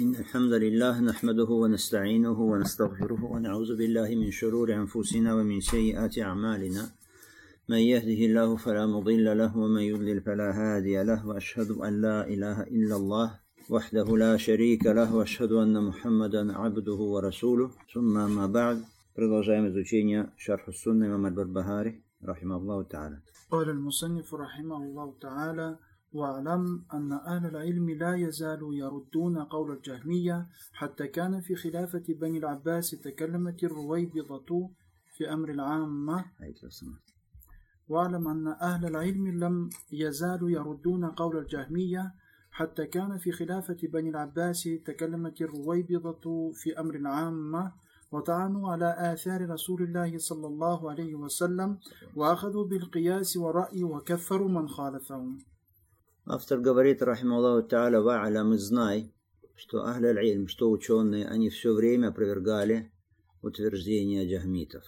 إن الحمد لله نحمده ونستعينه ونستغفره ونعوذ بالله من شرور أنفسنا ومن سيئات أعمالنا من يهده الله فلا مضل له ومن يضلل فلا هادي له وأشهد أن لا إله إلا الله وحده لا شريك له وأشهد أن محمدا عبده ورسوله ثم ما بعد. Продолжаем изучение شرح السنة إمام البربهاري رحمه الله تعالى. قال المصنف رحمه الله تعالى: واعلم أن أهل العلم لا يزالوا يردون قول الجهمية حتى كان في خلافة بني العباس تكلمت الرويبضة في أمر العامة. واعلم أن أهل العلم لم يزالوا يردون قول الجهمية حتى كان في خلافة بني العباس تكلمت الرويبضة في أمر العامة وطعنوا على آثار رسول الله صلى الله عليه وسلم وأخذوا بالقياس والرأي وكفروا من خالفهم. Автор говорит, рахималлаху та'аля, ва'алям, и знай, что ахль аль-илм, что ученые, они все время опровергали утверждения джахмитов,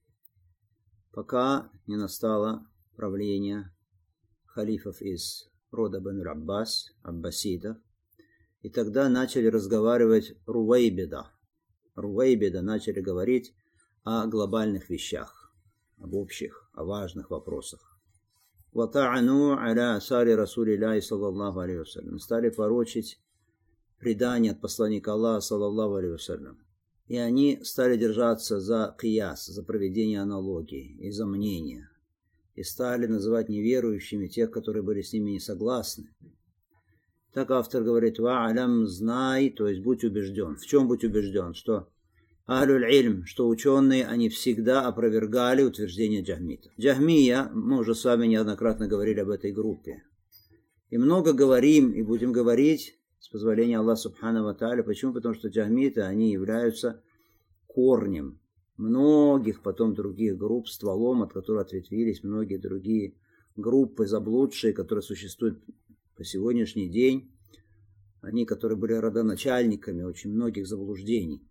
пока не настало правление халифов из рода Бен Аббас, аббасидов, и тогда начали разговаривать руwaybidah. Руwaybidah начали говорить о глобальных вещах, об общих, о важных вопросах. وَطَعَنُوا عَلَى آثَارِ رَسُولِ اللَّهِ صلى الله عليه وسلم. Стали порочить предание от посланника Аллаха саллаллаху алейхи вассалям. И они стали держаться за кияс, за проведение аналогии и за мнения. И стали называть неверующими тех, которые были с ними не согласны. Так автор говорит: «Ва'алям, знай», то есть будь убежден. В чем будь убежден? Что ахлюль ильм, что ученые, они всегда опровергали утверждение джахмитов. Джахмия, мы уже с вами неоднократно говорили об этой группе. И много говорим, и будем говорить, с позволения Аллаха субхану ва тааля. Почему? Потому что джахмиты, они являются корнем многих потом других групп, стволом, от которых ответвились многие другие группы заблудшие, которые существуют по сегодняшний день. Они, которые были родоначальниками очень многих заблуждений.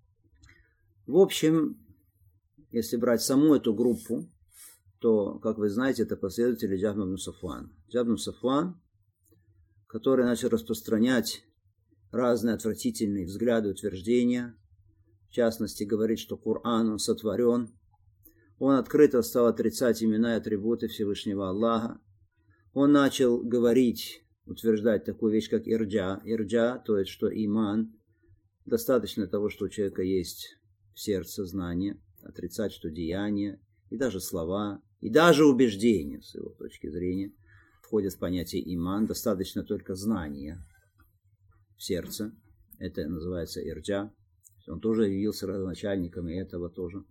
В общем, если брать саму эту группу, то, как вы знаете, это последователи Джахма ибн Сафвана. Джахм ибн Сафван, который начал распространять разные отвратительные взгляды и утверждения, в частности, говорит, что Коран, он сотворен. Он открыто стал отрицать имена и атрибуты Всевышнего Аллаха. Он начал говорить, утверждать такую вещь, как ирджа. Ирджа, то есть, что иман, достаточно того, что у человека есть в сердце знание, отрицать, что деяния, и даже слова, и даже убеждения, с его точки зрения, входят в понятие иман, достаточно только знания в сердце. Это называется ирджа. Он тоже явился родоначальником и этого тоже.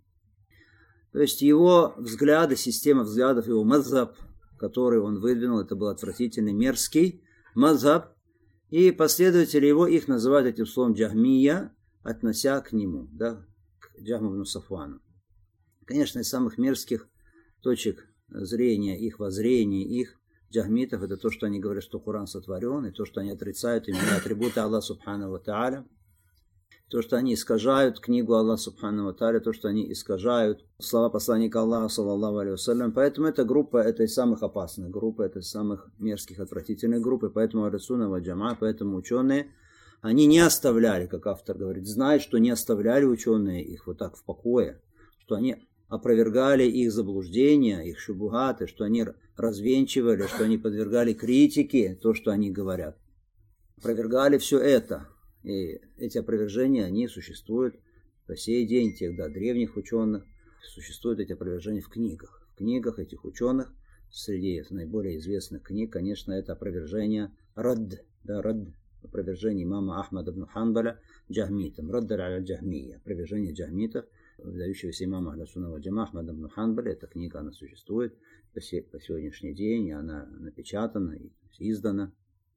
То есть его взгляды, система взглядов, его мазхаб, который он выдвинул, это был отвратительный, мерзкий мазхаб, и последователи его, их называют этим словом джахмия, относя к нему, да, к Джахму ибн Сафвану. Конечно, из самых мерзких точек зрения, их воззрений, их джахмитов, это то, что они говорят, что Коран сотворен, и то, что они отрицают именно атрибуты Аллаха субхану ва тааля, то, что они искажают книгу Аллаха субхану ва тааля, то, что они искажают слова посланника Аллаха саллаллаху алейхи вассалям. Поэтому эта группа, это из самых опасных групп, это из самых мерзких, отвратительных групп, и поэтому ахль-сунна валь джамаа, поэтому ученые, они не оставляли, как автор говорит, знают, что не оставляли ученые их вот так в покое, что они опровергали их заблуждения, их шубухаты, что они развенчивали, что они подвергали критике то, что они говорят. Опровергали все это. И эти опровержения, они существуют по сей день, тех древних ученых, существуют эти опровержения в книгах. В книгах этих ученых, среди наиболее известных книг, конечно, это опровержение Радд, опровержение имама Ахмада ибн Ханбаля джахмитам, Радд аль-Джахмия, опровержение джахмитов, выдающегося имама ахль-сунна валь джамаа Ахмада ибн Ханбаля. Эта книга, она существует по сегодняшний день, и она напечатана и издана.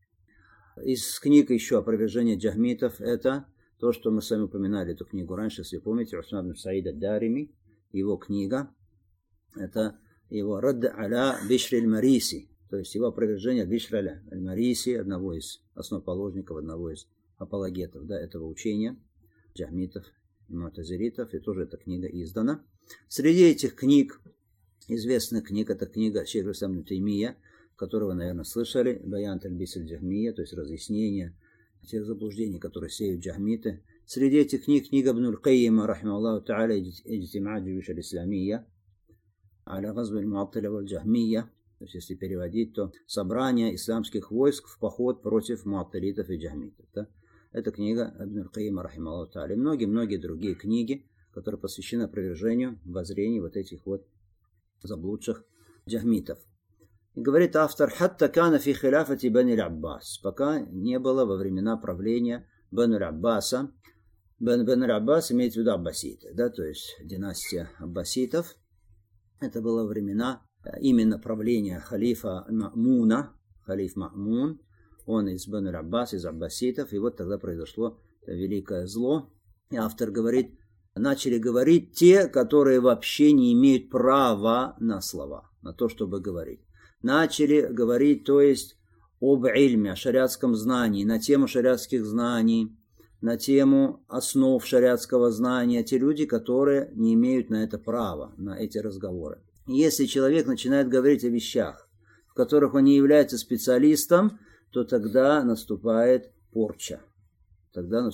Из книг еще опровержение джахмитов, это то, что мы с вами упоминали эту книгу раньше, если помните, Усман ибн Саид ад-Дарими, его книга, это его Радд аля Бишр аль-Мариси, то есть его опровержение Бишр аль-Мариси, одного из основоположников, одного из апологетов, да, этого учения, джахмитов и му'тазилитов, и тоже эта книга издана. Среди этих книг, известных книг, это книга шейх ибн Таймия, которого, наверное, слышали, Баян талбис аль-Джахмия, то есть разъяснение тех заблуждений, которые сеют джахмиты. Среди этих книг книга Ибн аль-Кайима, рахимахуллаху та'аля, «Иджтимаа джуюш аль-исламия», «Аля газв аль-Му'аттила валь-Джахмия», то есть, если переводить, то «Собрание исламских войск в поход против му'аттилитов и джахмитов». Да? Это книга Ибн аль-Кайима, рахимахуллаху та'аля. И многие-многие другие книги, которые посвящены опровержению воззрений вот этих вот заблудших джахмитов. И говорит автор: «Хатта кана фи хиляфати Бани аль-Аббас», пока не было во времена правления Бани аль-Аббаса. Бани аль-Аббас имеется в виду аббаситы, да, то есть династия аббаситов. Это было времена именно правления халифа Ма'муна, халиф Ма'мун, он из Бани аль-Аббас, из аббаситов, и вот тогда произошло великое зло. И автор говорит, начали говорить те, которые вообще не имеют права на слова, на то, чтобы говорить. Начали говорить, то есть, об ильме, о шариатском знании, на тему шариатских знаний, на тему основ шариатского знания, те люди, которые не имеют на это права, на эти разговоры. Если человек начинает говорить о вещах, в которых он не является специалистом, то тогда наступает порча. Тогда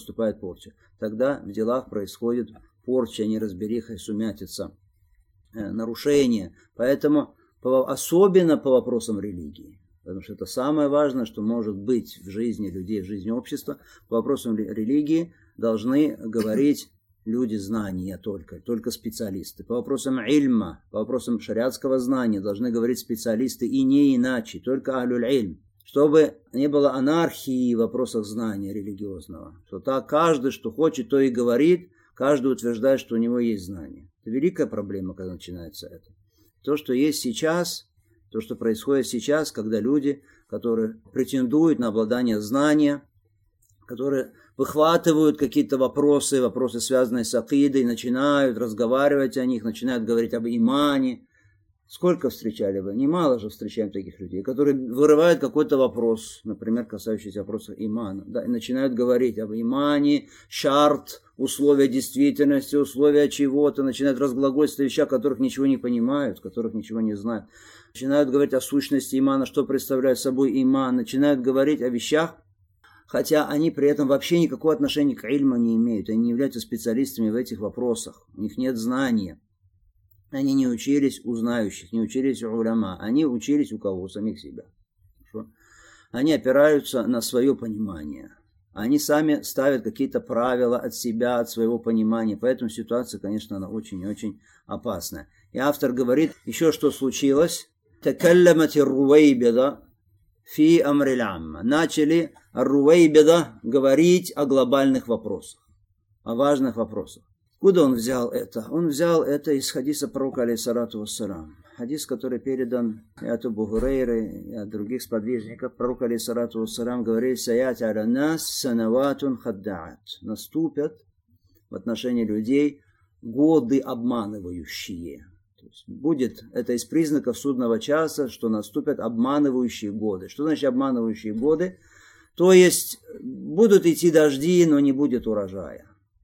в делах происходит порча, неразбериха и сумятица, нарушение. Поэтому особенно по вопросам религии, потому что это самое важное, что может быть в жизни людей, в жизни общества. По вопросам религии должны говорить люди знания только специалисты. По вопросам ильма, по вопросам шариатского знания должны говорить специалисты и не иначе, только ахлюль-ильм. Чтобы не было анархии в вопросах знания религиозного. Что так каждый, что хочет, то и говорит, каждый утверждает, что у него есть знание. Это великая проблема, когда начинается это. То, что есть сейчас, то, что происходит сейчас, когда люди, которые претендуют на обладание знания, которые выхватывают какие-то вопросы, связанные с акидой, начинают разговаривать о них, начинают говорить об имане. Сколько встречали вы? Немало же встречаем таких людей, которые вырывают какой-то вопрос, например, касающийся вопроса имана, да, и начинают говорить об имане, шарт, условия действительности, условия чего-то, начинают разглагольствовать о вещах, которых ничего не понимают, которых ничего не знают. Начинают говорить о сущности имана, что представляет собой иман, начинают говорить о вещах, хотя они при этом вообще никакого отношения к ильму не имеют, они не являются специалистами в этих вопросах, у них нет знания. Они не учились у знающих, не учились у уляма. Они учились у кого? У самих себя. Хорошо? Они опираются на свое понимание. Они сами ставят какие-то правила от себя, от своего понимания. Поэтому ситуация, конечно, она очень-очень опасная. И автор говорит, еще что случилось. Такалламати рувайбида фи амрил амма. Начали рувайбида говорить о глобальных вопросах, о важных вопросах. Откуда он взял это? Он взял это из хадиса пророка, алейхиссалату вассалам. Хадис, который передан и от Абу Хурейры, и от других сподвижников. Пророк, алейхиссалату вассалам, говорит: «Саят аля нас санаватун хаддаат». Наступят в отношении людей годы обманывающие. То есть будет это из признаков судного часа, что наступят обманывающие годы. Что значит обманывающие годы? То есть будут идти дожди, но не будет урожая.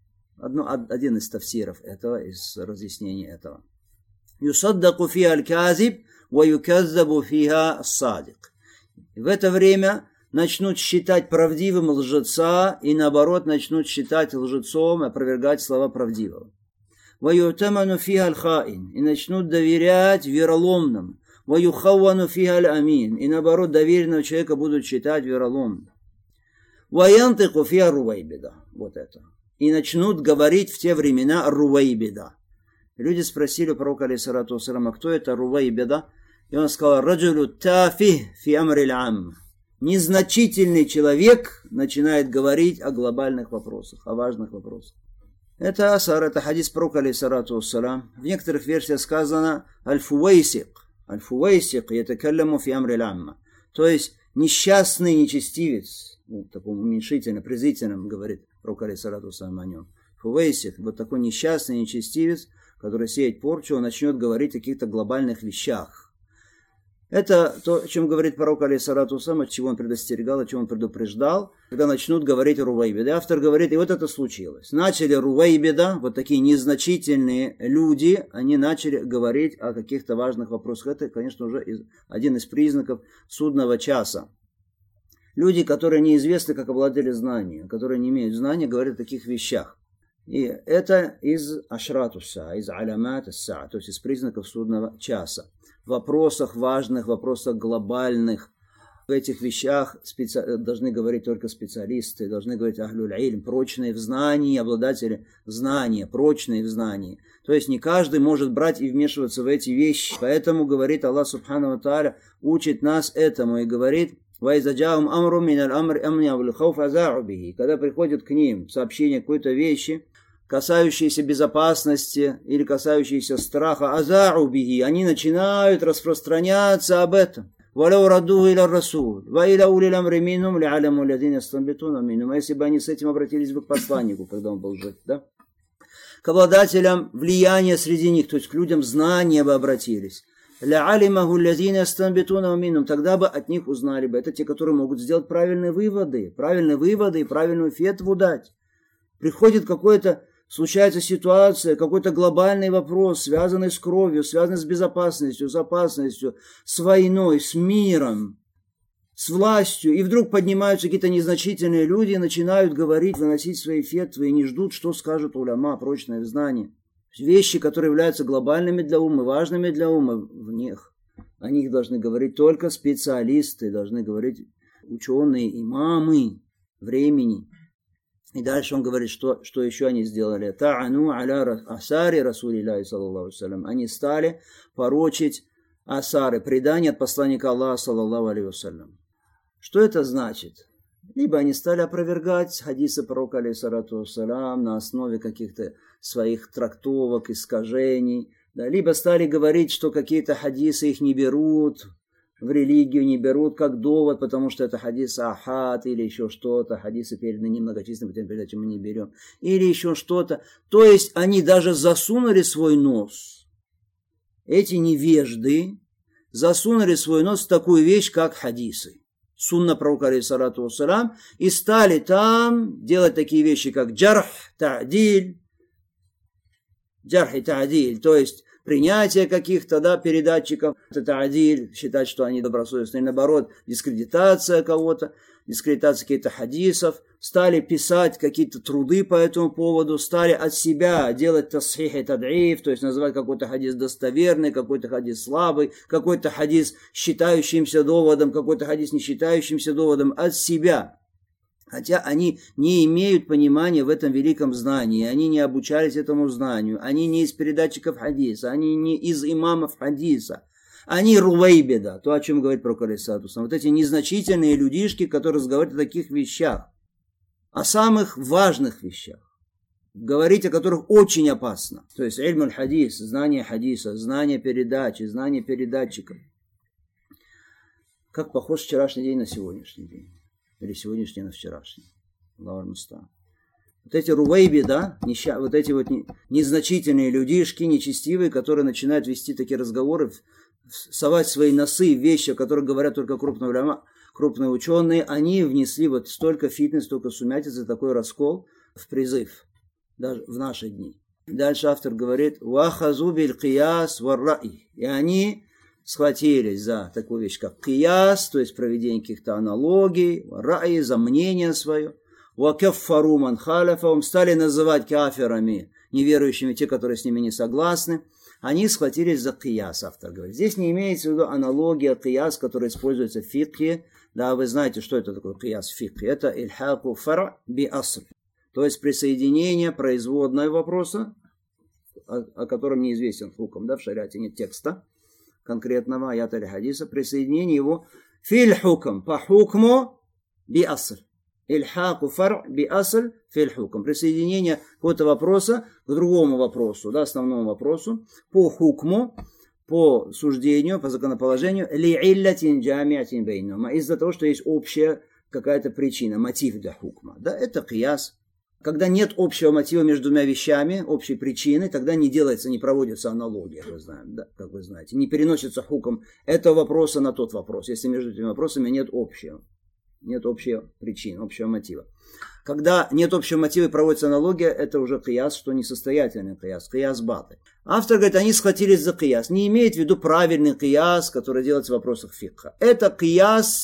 Один из тафсиров этого, из разъяснений этого. «Юсаддаку фиха аль-казиб, ва юказзабу фиха ас-садик». В это время начнут считать правдивым лжеца, и наоборот начнут считать лжецом, опровергать слова правдивого. «Ва ютаману фиха аль-хаин», и начнут доверять вероломным. «Ва юхаввану фиха аль-амин», и наоборот доверенного человека будут считать вероломным. «Ва янтику фиха рувайбида». Вот это. И начнут говорить в те времена рувайбида. Люди спросили у пророка, алейхиссалату вассалам, а кто это рувайбида? И он сказал: раджулю тафи фи амрил ам. Незначительный человек начинает говорить о глобальных вопросах, о важных вопросах. Это асар, это хадис пророка, алейхиссалату вассалам. В некоторых версиях сказано аль-фувайсик. Аль-фувайсик ятакалламу фи амрил амма. То есть несчастный нечестивец. В таком уменьшительном, презрительном говорит пророк, алейхиссалату вассалам, о нем. Фувайсик, вот такой несчастный нечестивец, который сеет порчу, он начнет говорить о каких-то глобальных вещах. Это то, о чем говорит пророк, алейхиссалату вассалам, от чего он предостерегал, от чего он предупреждал, когда начнут говорить рувайбида. Автор говорит, и вот это случилось. Начали рувайбида, вот такие незначительные люди, они начали говорить о каких-то важных вопросах. Это, конечно, уже один из признаков судного часа. Люди, которые неизвестны как обладатели знания, которые не имеют знания, говорят о таких вещах. И это из ашратуса, из алямат ас-са, то есть из признаков судного часа. В вопросах важных, в вопросах глобальных, в этих вещах должны говорить только специалисты, должны говорить ахлюль ильм, прочные в знании, обладатели знания, прочные в знании. То есть не каждый может брать и вмешиваться в эти вещи. Поэтому, говорит Аллах Субхану ва Тааля, учит нас этому и говорит: когда приходит к ним сообщение какой-то вещи, касающиеся безопасности или касающиеся страха, они начинают распространяться об этом. А если бы они с этим обратились бы к посланнику, когда он был жив, да? К обладателям влияния среди них, то есть к людям знания бы обратились. Тогда бы от них узнали бы. Это те, которые могут сделать правильные выводы и правильную фетву дать. Приходит случается ситуация, какой-то глобальный вопрос, связанный с кровью, связанный с безопасностью, с опасностью, с войной, с миром, с властью. И вдруг поднимаются какие-то незначительные люди и начинают говорить, выносить свои фетвы и не ждут, что скажут уляма, прочное знание. Вещи, которые являются глобальными для ума, важными для ума, в них. О них должны говорить только специалисты, должны говорить ученые, имамы времени. И дальше он говорит, что еще они сделали. Та'ану аля асари Расулиллахи саллаллаху алейхи ва саллям. Они стали порочить асары, предания от посланника Аллаха саллаллаху алейхи ва саллям. Что это значит? Либо они стали опровергать хадисы пророка алейхиссалату вассалям на основе каких-то своих трактовок, искажений, да, либо стали говорить, что какие-то хадисы их не берут, в религию не берут как довод, потому что это хадис ахад или еще что-то, хадисы переданы немногочисленным путем передачи мы не берем, или еще что-то. То есть они даже засунули свой нос, эти невежды засунули свой нос в такую вещь, как хадисы. Сунна пророка алейхиссалату вассалям, и стали там делать такие вещи, как джарх, та'диль, то есть принятие каких-то передатчиков, это та'диль, считать, что они добросовестны, или наоборот, дискредитация кого-то, дискредитация каких-то хадисов, стали писать какие-то труды по этому поводу, стали от себя делать тасхих и тад'иф, то есть называть какой-то хадис достоверный, какой-то хадис слабый, какой-то хадис считающимся доводом, какой-то хадис не считающимся доводом от себя. Хотя они не имеют понимания в этом великом знании, они не обучались этому знанию, они не из передатчиков хадиса, они не из имамов хадиса. Они руайбеда, то, о чем говорит пророк алейхиссалату вассалям. Вот эти незначительные людишки, которые разговаривают о таких вещах, о самых важных вещах, говорить о которых очень опасно. То есть ильмуль хадис, знание хадиса, знание передачи, знание передатчиков. Как похож вчерашний день на сегодняшний день. Или сегодняшний на вчерашний. Аллаху муста'ан. Вот эти руайби, вот эти вот незначительные людишки, нечестивые, которые начинают вести такие разговоры, совать свои носы в вещи, о которых говорят только крупные ученые, они внесли вот столько фитнес, столько сумятицы, такой раскол в призыв, даже в наши дни. Дальше автор говорит: «Вахазу биль кияс вар-ра'и». И они схватились за такую вещь, как кияс, то есть проведение каких-то аналогий, ра'и, за мнение свое. «Вакаффару ман халяфахум», стали называть кафирами, неверующими, те, которые с ними не согласны. Они схватились за кияс, автор говорит. Здесь не имеется в виду аналогия кияс, которая используется в фикхе. Да, вы знаете, что это такое кияс в фикхе. Это ильхаку фар' би аср. То есть присоединение производного вопроса, о котором неизвестен хукм, да, в шариате нет текста конкретного аята или хадиса, присоединение его филь хукм, по хукму би аср. Ильхаку фар' би аср филь хукм. Присоединение какого-то вопроса к другому вопросу, да, основному вопросу, по хукму, по суждению, по законоположению, ли'иллатин джамиатин бейнума, из-за того, что есть общая какая-то причина, мотив для хукма. Да, это кияс. Когда нет общего мотива между двумя вещами, общей причины, тогда не проводится аналогия, как вы знаете. Не переносится хукм этого вопроса на тот вопрос, если между этими вопросами нет общей причины, общего мотива. Когда нет общего мотива и проводится аналогия, это уже кияс, что несостоятельный кияс баты. Автор говорит, они схватились за кияс. Не имеет в виду правильный кияс, который делается в вопросах фикха. Это кияс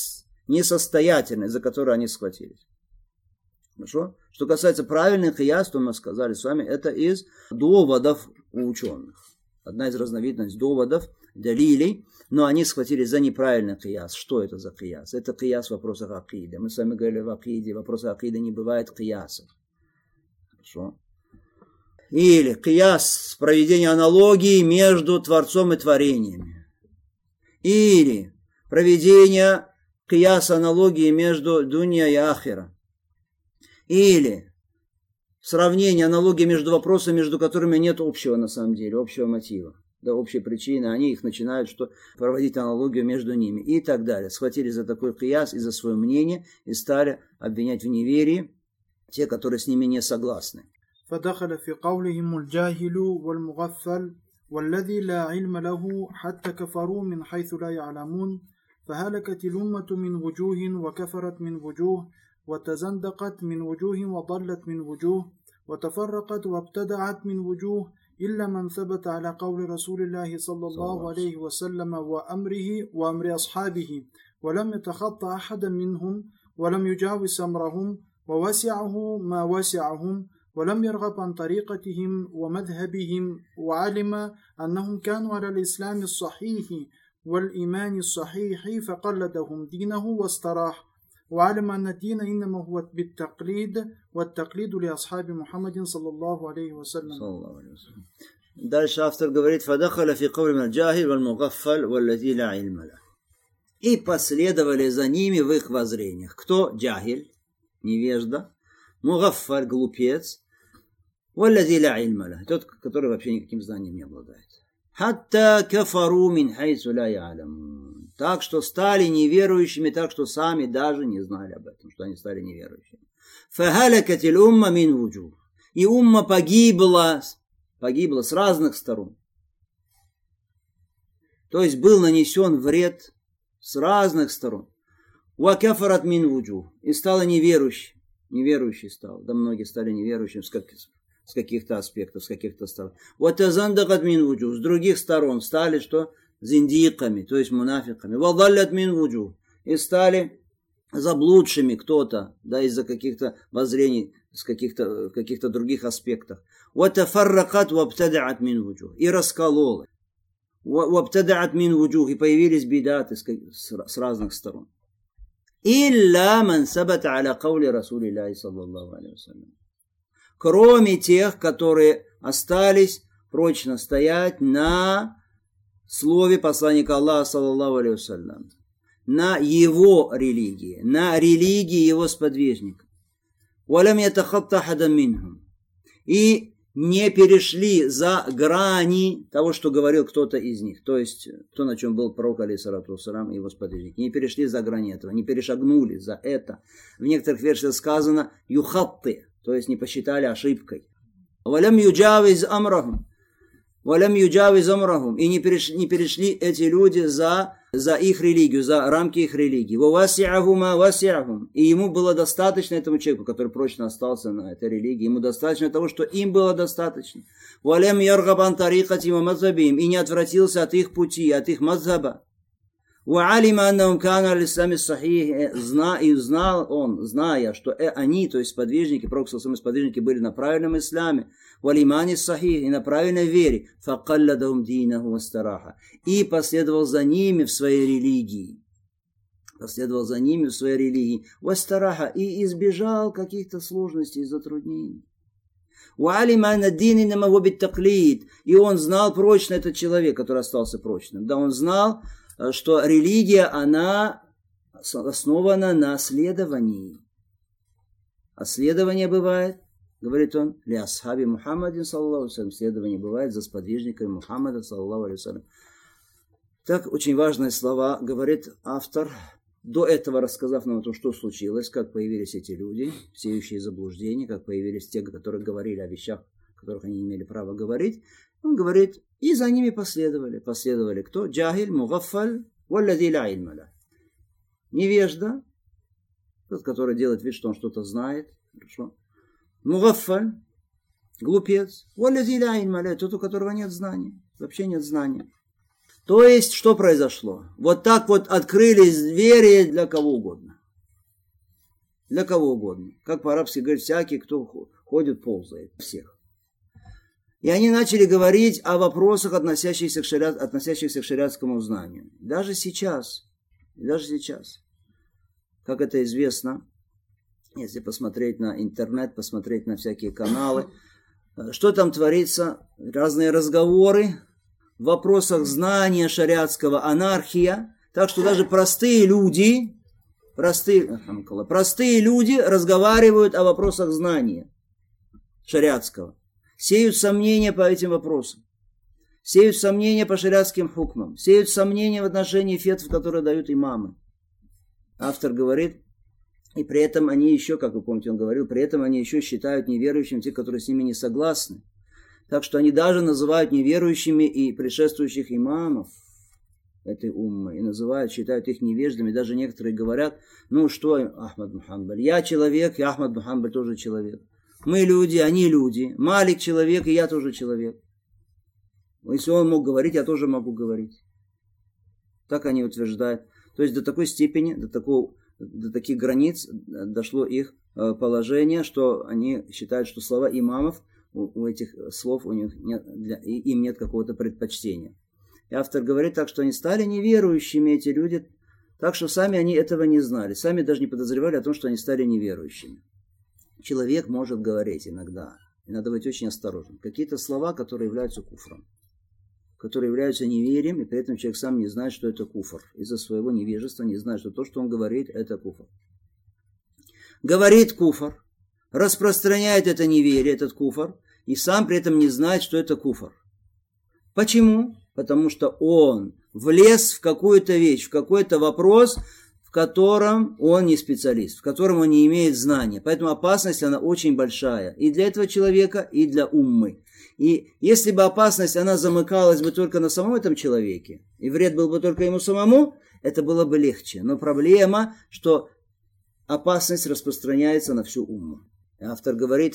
несостоятельный, за который они схватились. Хорошо? Что касается правильных кияс, то мы сказали с вами, это из доводов у ученых. Одна из разновидностей доводов, далилей, но они схватились за неправильный кияс. Что это за кияс? Это кияс в вопросах акиды. Мы с вами говорили в акиде, в вопросах акиды не бывает киясов. Хорошо? Или кияс, проведение аналогии между Творцом и творениями. Или проведение кияса, аналогии между дунья и ахира. Или сравнение, аналогии между вопросами, между которыми нет общего на самом деле, общего мотива, да, общей причины. Они их начинают проводить аналогию между ними и так далее. Схватились за такой кияс и за свое мнение и стали обвинять в неверии те, которые с ними не согласны. فدخل في قولهم الجاهل والمغفل والذي لا علم له حتى كفروا من حيث لا يعلمون فهلكت الأمة من وجوه وكفرت من وجوه وتزندقت من وجوه وضلت من وجوه وتفرقت وابتدعت من وجوه إلا من ثبت على قول رسول الله صلى الله عليه وسلم وأمره وأمر أصحابه ولم يتخطى أحدا منهم ولم يجاوز أمرهم ووسعه ما وسعهم ولم يرغب عن طريقتهم ومذهبهم وعلم أنهم كانوا على الإسلام الصحيح والإيمان الصحيح فقلدهم دينه واستراح وعلم أن الدين إنما هو بالتقليد والتقليد لأصحاب محمد صلى الله عليه وسلم. Дальше автор говорит: فدخل في قول الجاهل والمغفل والذي لا علم له. И последовали за ними в их воззрениях. Кто? Джахиль, невежда, мугаффаль, глупец, والذي لا علم له, тот, который вообще никаким знанием не обладает. حتى كفروا من حيث لا يعلمون. Так что стали неверующими, так что сами даже не знали об этом, что они стали неверующими. فهلكت الأمة من وجوه. И умма погибла с разных сторон. То есть был нанесен вред с разных сторон. وكفرت من وجوه. И стала неверующей стал. Да многие стали неверующими с каких-то аспектов, с каких-то сторон. وتزندقت من وجوه. С других сторон стали что? Зиндиками, то есть мунафиками. وضلت من وجوه. И стали заблудшими кто-то, да, из-за каких-то воззрений, в каких-то других аспектах. وتفرقت وابتدعت من وجوه. И раскололась. وابتدعت من وجوه. И появились бидаты с разных сторон. إلا من ثبت على قول رسول الله صلى الله عليه وسلم. Кроме тех, которые остались прочно стоять на слове посланника Аллаха, саллаллаху алейхи вассалям, на его религии, на религии его сподвижников. وَلَمْ يَتَخَطَّ أَحَدًا مِّنْهُمْ. И не перешли за грани того, что говорил кто-то из них. То есть, то, на чем был пророк, алейхиссалату вассалям, и его сподвижники. Не перешли за грани этого, не перешагнули за это. В некоторых версиях сказано «юхатты», то есть не посчитали ошибкой. «Валям юджавиз амрахум». «Валям юджавиз амрахум». И не перешли эти люди за их религию, за рамки их религии. «Вавасиаху ма васиахум». И ему было достаточно, этому человеку, который прочно остался на этой религии, ему достаточно того, что им было достаточно. «Валям яргабан тарикати ва мазхабим». И не отвратился от их пути, от их мазхаба. وعلم أنهم كانوا على الإسلام الصحيح. И знал он, зная, что они, то есть сподвижники, пророк сподвижники были на правильном исламе, والإيمان الصحيح, и на правильной вере, فقلدهم دينه واستراح. И последовал за ними в своей религии. واستراح, и избежал каких-то сложностей и затруднений. وعلم أن الدين إنما هو بالتقليد. И он знал прочно, этот человек, который остался прочным. Да, он знал, что религия, она основана на следовании. А следование бывает, говорит он, ли асхаби Мухаммадин, саллаллаху алейхи вассалям, следование бывает за сподвижниками Мухаммада, саллаллаху алейхи вассалям. Так, очень важные слова говорит автор, до этого рассказав нам о том, что случилось, как появились эти люди, сеющие заблуждения, как появились те, которые говорили о вещах, о которых они не имели права говорить. Он говорит, и за ними последовали. Последовали кто? Джахиль, мугаффаль, валлади ла ильма лах. Невежда, тот, который делает вид, что он что-то знает. Хорошо. Мугаффаль, глупец. Валлади ла ильма лах, тот, у которого нет знания. Вообще нет знания. То есть, что произошло? Вот так вот открылись двери для кого угодно. Для кого угодно. Как по-арабски говорят, всякий, кто ходит, ползает. Всех. И они начали говорить о вопросах, относящихся к шариатскому знанию. Даже сейчас, как это известно, если посмотреть на интернет, посмотреть на всякие каналы, что там творится, разные разговоры в вопросах знания шариатского, анархия, так что даже простые люди разговаривают о вопросах знания шариатского, сеют сомнения по этим вопросам, сеют сомнения по шариатским хукмам, сеют сомнения в отношении фетв, которые дают имамы. Автор говорит, и при этом они еще, как вы помните, он говорил, при этом они еще считают неверующими тех, которые с ними не согласны. Так что они даже называют неверующими и предшествующих имамов этой уммы, и считают их невеждами. Даже некоторые говорят, ну что, Ахмад бин Ханбаль, я человек, и Ахмад бин Ханбаль тоже человек. Мы люди, они люди. Малик человек, и я тоже человек. Если он мог говорить, я тоже могу говорить. Так они утверждают. То есть до такой степени, до таких границ дошло их положение, что они считают, что слова имамов, у этих слов им нет какого-то предпочтения. И автор говорит так, что они стали неверующими, эти люди, так что сами они этого не знали, сами даже не подозревали о том, что они стали неверующими. Человек может говорить иногда, и надо быть очень осторожным, какие-то слова, которые являются куфром, которые являются неверием, и при этом человек сам не знает, что это куфр. Из-за своего невежества не знает, что то, что он говорит, это куфр. Говорит куфр, распространяет это неверие, этот куфр, и сам при этом не знает, что это куфр. Почему? Потому что он влез в какую-то вещь, в какой-то вопрос, в котором он не специалист, в котором он не имеет знания. Поэтому опасность, она очень большая и для этого человека, и для уммы. И если бы опасность, она замыкалась бы только на самом этом человеке, и вред был бы только ему самому, это было бы легче. Но проблема, что опасность распространяется на всю умму. Автор говорит,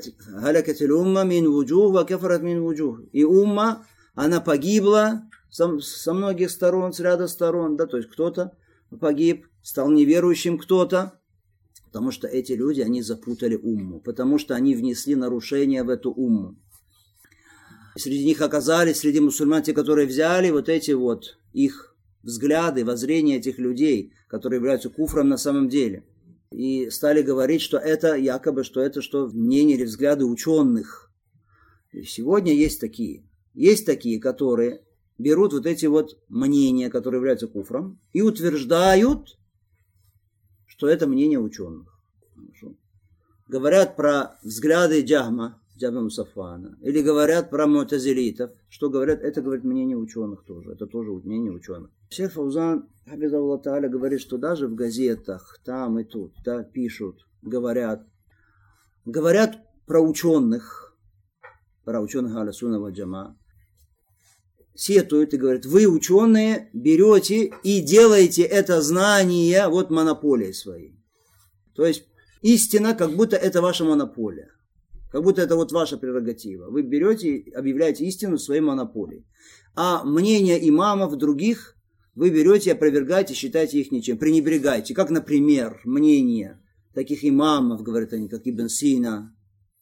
и умма, она погибла со многих сторон, с ряда сторон, да, то есть кто-то погиб, стал неверующим кто-то, потому что эти люди, они запутали умму, потому что они внесли нарушения в эту умму. Среди них оказались, среди мусульман, те, которые взяли вот эти вот их взгляды, воззрения этих людей, которые являются куфром на самом деле, и стали говорить, что это якобы, что мнение или взгляды ученых. И сегодня есть такие, которые берут вот эти вот мнения, которые являются куфром, и утверждают, что это мнение ученых. Хорошо. Говорят про взгляды Джахма Сафвана, или говорят про му'тазилитов, что говорят, это говорит мнение ученых тоже, это тоже мнение ученых. Шейх Фаузан, хафизахуллах тааля, говорит, что даже в газетах, там и тут, да, пишут, говорят про ученых аля сунна валь джамаа, сетуют и говорят, вы, ученые, берете и делаете это знание вот монополией своей. То есть истина, как будто это ваша монополия. Как будто это вот ваша прерогатива. Вы берете и объявляете истину своей монополией. А мнения имамов других вы берете и опровергаете, считаете их ничем. Пренебрегаете. Как, например, мнение таких имамов, говорят они, как Ибн Сина,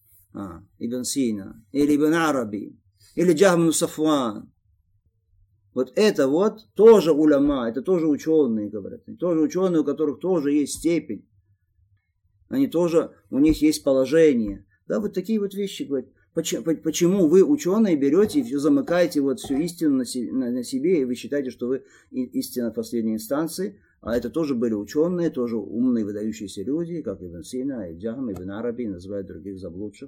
или Ибн Араби, или Джахм ибн Сафван. Вот это вот тоже уляма, это тоже ученые, говорят. Тоже ученые, у которых тоже есть степень. Они тоже, у них есть положение. Да, вот такие вот вещи говорят. Почему вы, ученые, берете и замыкаете вот всю истину на себе, и вы считаете, что вы истина последней инстанции, а это тоже были ученые, тоже умные, выдающиеся люди, как Ибн Сина, и Джахм, Ибн Араби, называют других заблудших.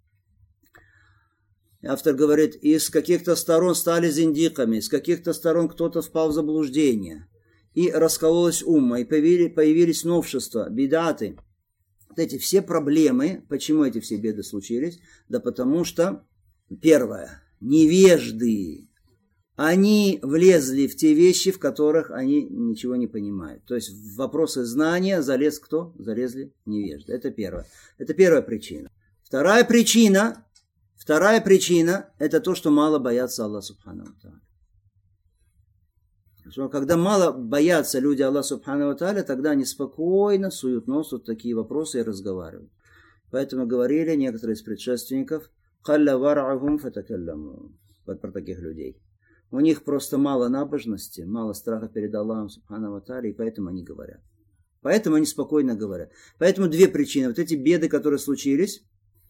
Автор говорит, из каких-то сторон стали зиндиками, из каких-то сторон кто-то впал в заблуждение, и раскололась умма, и появились новшества, бидаты. Вот эти все проблемы, почему эти все беды случились? Да потому что, первое, невежды, они влезли в те вещи, в которых они ничего не понимают. То есть в вопросы знания залез кто? Залезли невежды. Это первое. Это первая причина. Вторая причина – это то, что мало боятся Аллаха Субхану ва Тааля. Когда мало боятся люди Аллаха Субхану ва Тааля, тогда они спокойно суют нос в такие вопросы и разговаривают. Поэтому говорили некоторые из предшественников, «Халля вар'ахум фатакалламу», про таких людей. У них просто мало набожности, мало страха перед Аллахом Субхану ва Тааля, и поэтому они говорят. Поэтому они спокойно говорят. Поэтому две причины. Вот эти беды, которые случились,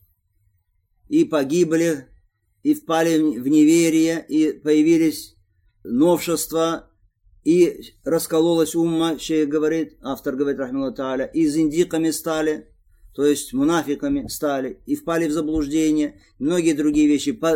и погибли, и впали в неверие, и появились новшества, и раскололась умма, шейх говорит, автор говорит, рахмаллаху тааля, и зиндиками стали, то есть мунафиками стали, и впали в заблуждение, многие другие вещи по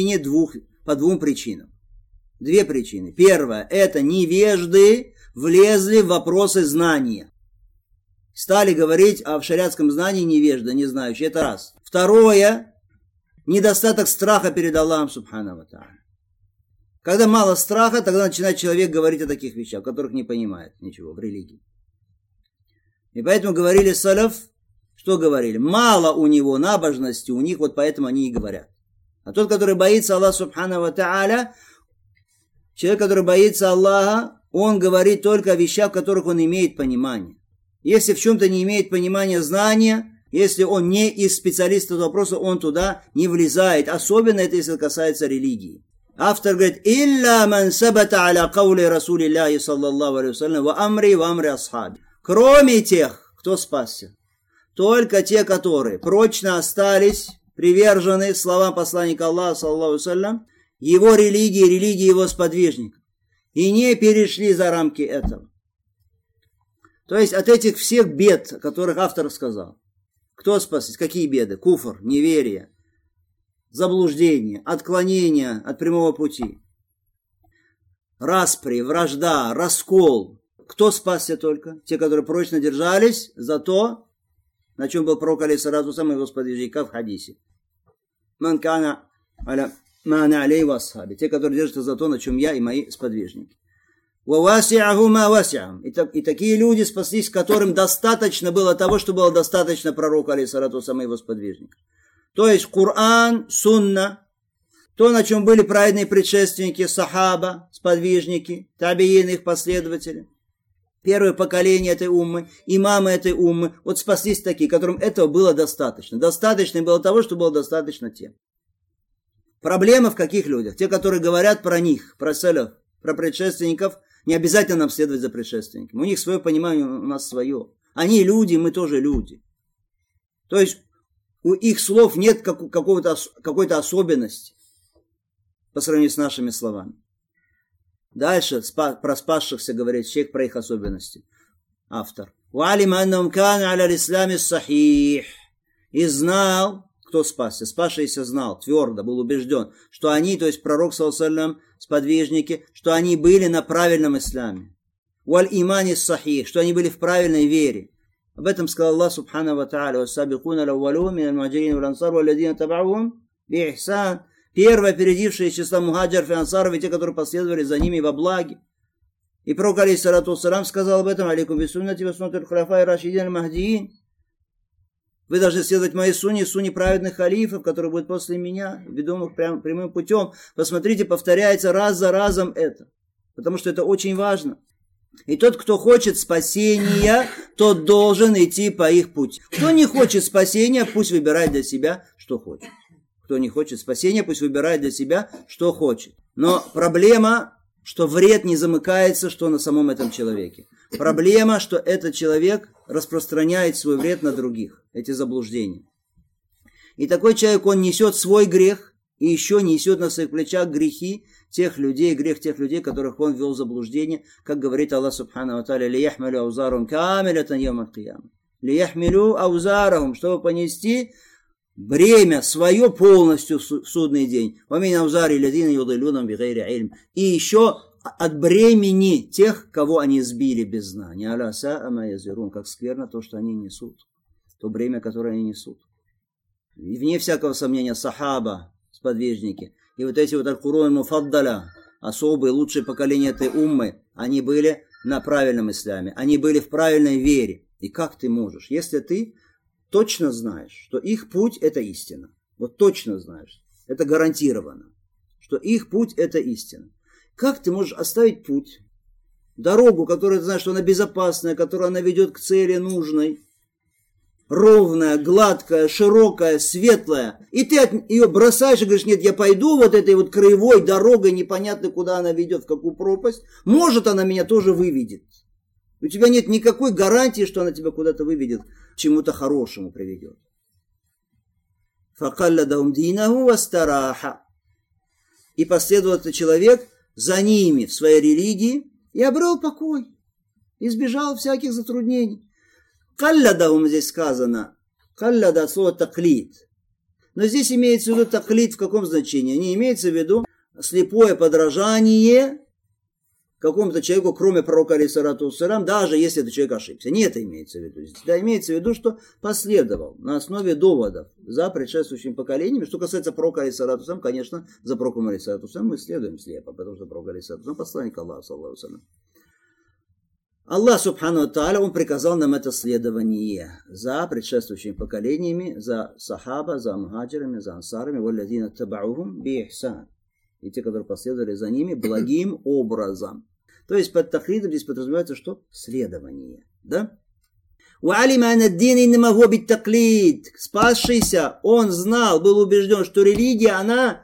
двум причинам. Две причины. Первая, это невежды влезли в вопросы знания. Стали говорить о шариатском знании невежда, не знающий. Это раз. Второе, недостаток страха перед Аллахом Субхану ва Тааля. Когда мало страха, тогда начинает человек говорить о таких вещах, о которых не понимает ничего в религии. И поэтому говорили салаф, что говорили? Мало у него набожности, у них, вот поэтому они и говорят. А тот, который боится Аллаха Субхану ва Тааля, человек, который боится Аллаха, он говорит только о вещах, в которых он имеет понимание. Если в чем-то не имеет понимания, знания, если он не из специалистов вопроса, он туда не влезает. Особенно это, если касается религии. Автор говорит, «Илля ман сабата аля каули Расулиллахи саллаллаху алейхи вассалям ва амри асхаби». Кроме тех, кто спасся. Только те, которые прочно остались, привержены словам посланника Аллаха саллаллаху алейхи вассалям, его религии его сподвижников. И не перешли за рамки этого. То есть от этих всех бед, о которых автор сказал. Кто спасся? Какие беды? Куфр, неверие, заблуждение, отклонение от прямого пути, распри, вражда, раскол. Кто спасся только? Те, которые прочно держались за то, на чем был пророк алейхиссалату вассалам и его сподвижники, как в хадисе. Ман кана аля ма ана алейхи ва асхаби. Те, которые держатся за то, на чем я и мои сподвижники. И такие люди спаслись, которым достаточно было того, что было достаточно пророку алейхиссалату вассалам и его сподвижников. То есть Коран, Сунна, то, на чем были праведные предшественники, сахаба, сподвижники, табиины, их последователи, первое поколение этой уммы, имамы этой уммы, вот спаслись такие, которым этого было достаточно. Достаточно было того, что было достаточно тем. Проблема в каких людях? Те, которые говорят про них, про салаф, про предшественников, не обязательно нам следовать за предшественниками. У них свое понимание, у нас свое. Они люди, мы тоже люди. То есть у их слов нет какой-то особенности по сравнению с нашими словами. Дальше про спасшихся говорит шейх про их особенности. Автор. И знал, кто спасся. Спасшийся знал, твердо был убежден, что они, то есть пророк, саллаллаху алейхи ва саллям, сподвижники, что они были на правильном исламе. Валь имани сахих, что они были в правильной вере. Об этом сказал Аллах Субхану ва Тааля: «Вассабикуна лаввалун миналь мухаджирин валь ансар валладзина таба'ухум би ихсан». Первые опередившие из числа мухаджиров и ансаров, и те, которые последовали за ними во благе. И пророк алейхиссалату вассалям сказал об этом: «Алейкум бисуннати ва суннати аль-хуляфаи ар-рашидин аль-махдиин». Вы должны следовать моей сунне праведных халифов, которые будут после меня, ведомых прямым путем. Посмотрите, повторяется раз за разом это. Потому что это очень важно. И тот, кто хочет спасения, тот должен идти по их пути. Кто не хочет спасения, пусть выбирает для себя, что хочет. Кто не хочет спасения, пусть выбирает для себя, что хочет. Но проблема, что вред не замыкается, что на самом этом человеке. Проблема, что этот человек распространяет свой вред на других, эти заблуждения. И такой человек, он несет свой грех, и еще несет на своих плечах грехи тех людей, грех тех людей, которых он ввел в заблуждение, как говорит Аллах Субхану ва Тааля: «Лияхмилю аузарахум камилятан йоумаль кияма». Лияхмилю аузарахум, чтобы понести бремя свое полностью в судный день. Ва мин аузари лядина юдиллюна бигайри илм. И еще от бремени тех, кого они сбили без знания. Аля саа ма язирун, как скверно то, что они несут. То бремя, которое они несут. И вне всякого сомнения, сахаба, сподвижники, и вот эти вот аль-Курун муфаддаля, особые, лучшие поколения этой уммы, они были на правильном исламе, они были в правильной вере. И как ты можешь, если ты точно знаешь, что их путь это истина, вот точно знаешь, это гарантированно, что их путь это истина, как ты можешь оставить путь, дорогу, которую ты знаешь, что она безопасная, которая она ведет к цели нужной, ровная, гладкая, широкая, светлая, и ты от ее бросаешь и говоришь, нет, я пойду вот этой вот краевой дорогой, непонятно куда она ведет, в какую пропасть, может она меня тоже выведет. У тебя нет никакой гарантии, что она тебя куда-то выведет, к чему-то хорошему приведет. فَقَلَّدَهُمْ دِينَهُ وَاسْتَرَاحَ. И последовал этот человек за ними в своей религии и обрел покой, избежал всяких затруднений. Каллядахум здесь сказано, калляда от слова таклид. Но здесь имеется в виду таклид в каком значении? Не имеется в виду слепое подражание какому-то человеку, кроме пророка алейхиссалату вассалям, даже если этот человек ошибся. Не это имеется в виду здесь. Да, имеется в виду, что последовал на основе доводов за предшествующими поколениями. Что касается пророка алейхиссалату вассалям, конечно, за пророком алейхиссалату вассалям мы следуем слепо, потому что пророк алейхиссалату вассалям посланник Аллаха, саллаллаху алейхи ва саллям. Аллах, субхану ва тааля, Он приказал нам это следование за предшествующими поколениями, за сахаба, за мухаджирами, за ансарами, валлазина табаухум би ихсан. И те, которые последовали за ними благим образом. То есть под тахлидом здесь подразумевается что? Следование. Да? Спасшийся, он знал, был убежден, что религия, она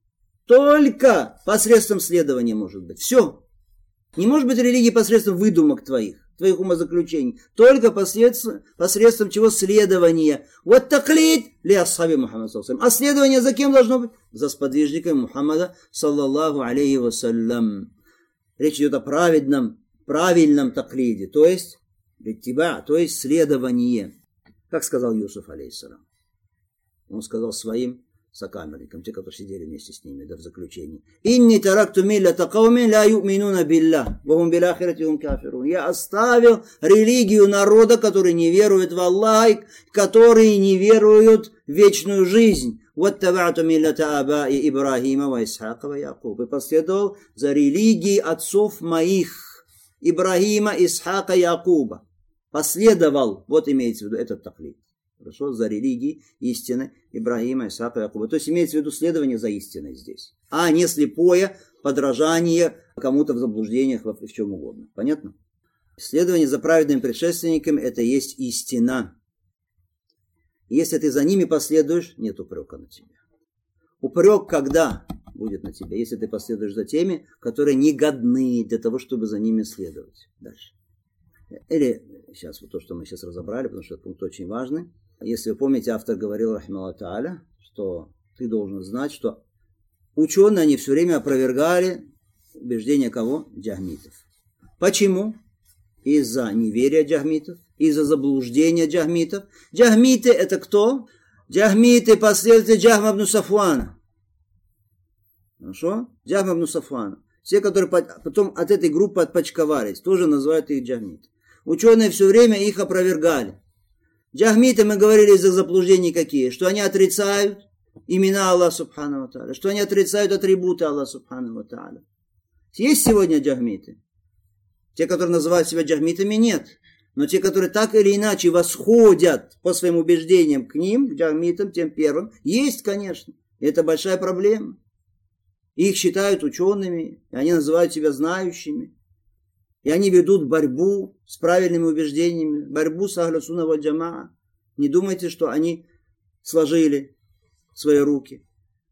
только посредством следования может быть. Все. Не может быть религия посредством выдумок твоих умозаключений. Только посредством чего? Следования. Вот таклид ли асхаби Мухаммада саллаллаху алейхи ва саллям. А следование за кем должно быть? За сподвижниками Мухаммада саллаллаху алейхи ва саллям. Речь идет о правильном таклиде, то есть биттиба, то есть следование. Как сказал Юсуф алейхиссалам. Он сказал своим сокамерникам, те, которые сидели вместе с ними, да, в заключении. «Инни таракту миллята каумин ла ю'минуна биллах, ва хум бил ахирати хум кафирун». Я оставил религию народа, который не верует в Аллаха, которые не веруют в вечную жизнь. «Ваттаба'ту миллята абаи Ибрахима ва Исхака ва Якуб». И последовал за религией отцов моих, Ибрахима, Исхака, Якуба. Последовал, вот имеется в виду этот таклид. Хорошо, за религией истины Ибрахима, Исаака, Якуба. То есть имеется в виду следование за истиной здесь, а не слепое подражание кому-то в заблуждениях, в чем угодно. Понятно? Следование за праведными предшественниками – это есть истина. Если ты за ними последуешь, нет упрека на тебя. Упрек когда будет на тебя? Если ты последуешь за теми, которые не годны для того, чтобы за ними следовать. Дальше. Или сейчас вот то, что мы сейчас разобрали, потому что этот пункт очень важный. Если вы помните, автор говорил, рахималлаху тааля, что ты должен знать, что ученые, они все время опровергали убеждения кого? Джахмитов. Почему? Из-за неверия джахмитов, из-за заблуждения джахмитов. Джахмиты это кто? Джахмиты последователи Джахма ибн Сафвана. Хорошо? Джахма ибн Сафвана. Все, которые потом от этой группы отпочковались, тоже называют их джахмиты. Ученые все время их опровергали. Джахмиты, мы говорили, из-за заблуждений какие? Что они отрицают имена Аллаха субхану ва тааля, что они отрицают атрибуты Аллаха субхану ва тааля. Есть сегодня джахмиты? Те, которые называют себя джахмитами, нет. Но те, которые так или иначе восходят по своим убеждениям к ним, к джахмитам, тем первым, есть, конечно. И это большая проблема. Их считают учеными, и они называют себя знающими. И они ведут борьбу с правильными убеждениями, борьбу с ахлю сунна валь джамаа. Не думайте, что они сложили свои руки.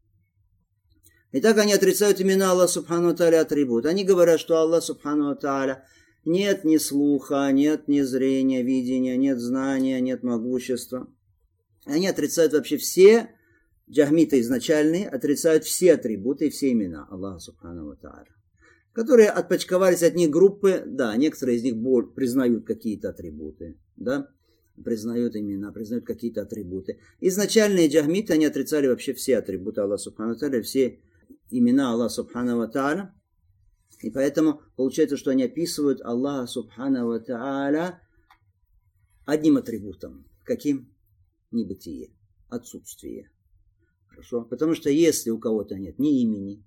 И так они отрицают имена Аллаха субхану ва тааля, атрибут. Они говорят, что Аллах субхану ва тааля нет ни слуха, нет ни зрения, видения, нет знания, нет могущества. Они отрицают вообще все, джахмиты изначальные, отрицают все атрибуты и все имена Аллаха субхану ва тааля, которые отпочковались от них группы, да, некоторые из них признают какие-то атрибуты, да, признают имена, признают какие-то атрибуты. Изначальные джахмиты, они отрицали вообще все атрибуты Аллаха субхану ва тааля, все имена Аллаха субхану ва тааля, и поэтому получается, что они описывают Аллаха субхану ва тааля одним атрибутом. Каким? Небытие, отсутствие. Хорошо? Потому что если у кого-то нет ни имени,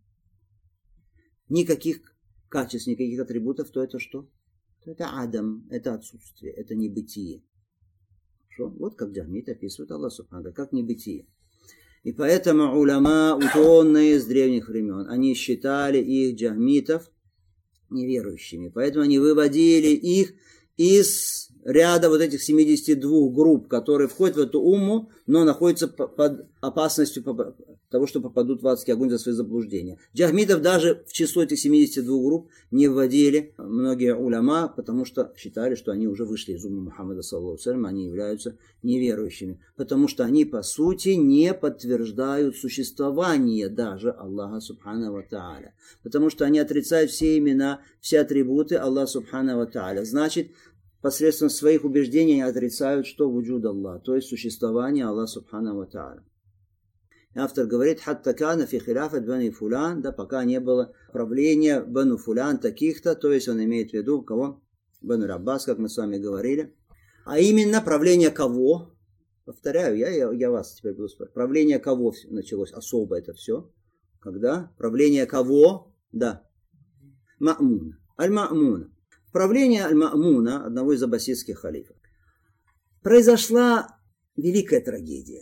никаких качеств, никаких атрибутов, то это что? То это адам, это отсутствие, это небытие. Хорошо? Вот как джахмиты описывают Аллах субхану, как небытие. И поэтому уляма, ученые с древних времен, они считали их джахмитов неверующими. Поэтому они выводили их из ряда вот этих 72 групп, которые входят в эту умму, но находятся под опасностью того, что попадут в адский огонь за свои заблуждения. Джахмитов даже в число этих 72 групп не вводили многие уляма, потому что считали, что они уже вышли из уммы Мухаммада, саллаллаху алейхи ва саллям, они являются неверующими, потому что они, по сути, не подтверждают существование даже Аллаха Субхану ва Тааля, потому что они отрицают все имена, все атрибуты Аллаха Субхану ва Тааля. Значит, посредством своих убеждений они отрицают, что вуджуд Аллах, то есть существование Аллаха Субхану ва Тааля. Автор говорит, «Хатта кана фи хиляфат бани фулян», да, пока не было правления бану фулян таких-то, то есть он имеет в виду кого? Бану Аббас, как мы с вами говорили. А именно правление кого? Повторяю, я вас теперь буду спрашивать. Правление кого началось особо это все? Когда? Правление кого? Да. Ма'муна. Аль-Ма'муна. Правление Аль-Ма'муна, одного из аббасидских халифов. Произошла великая трагедия.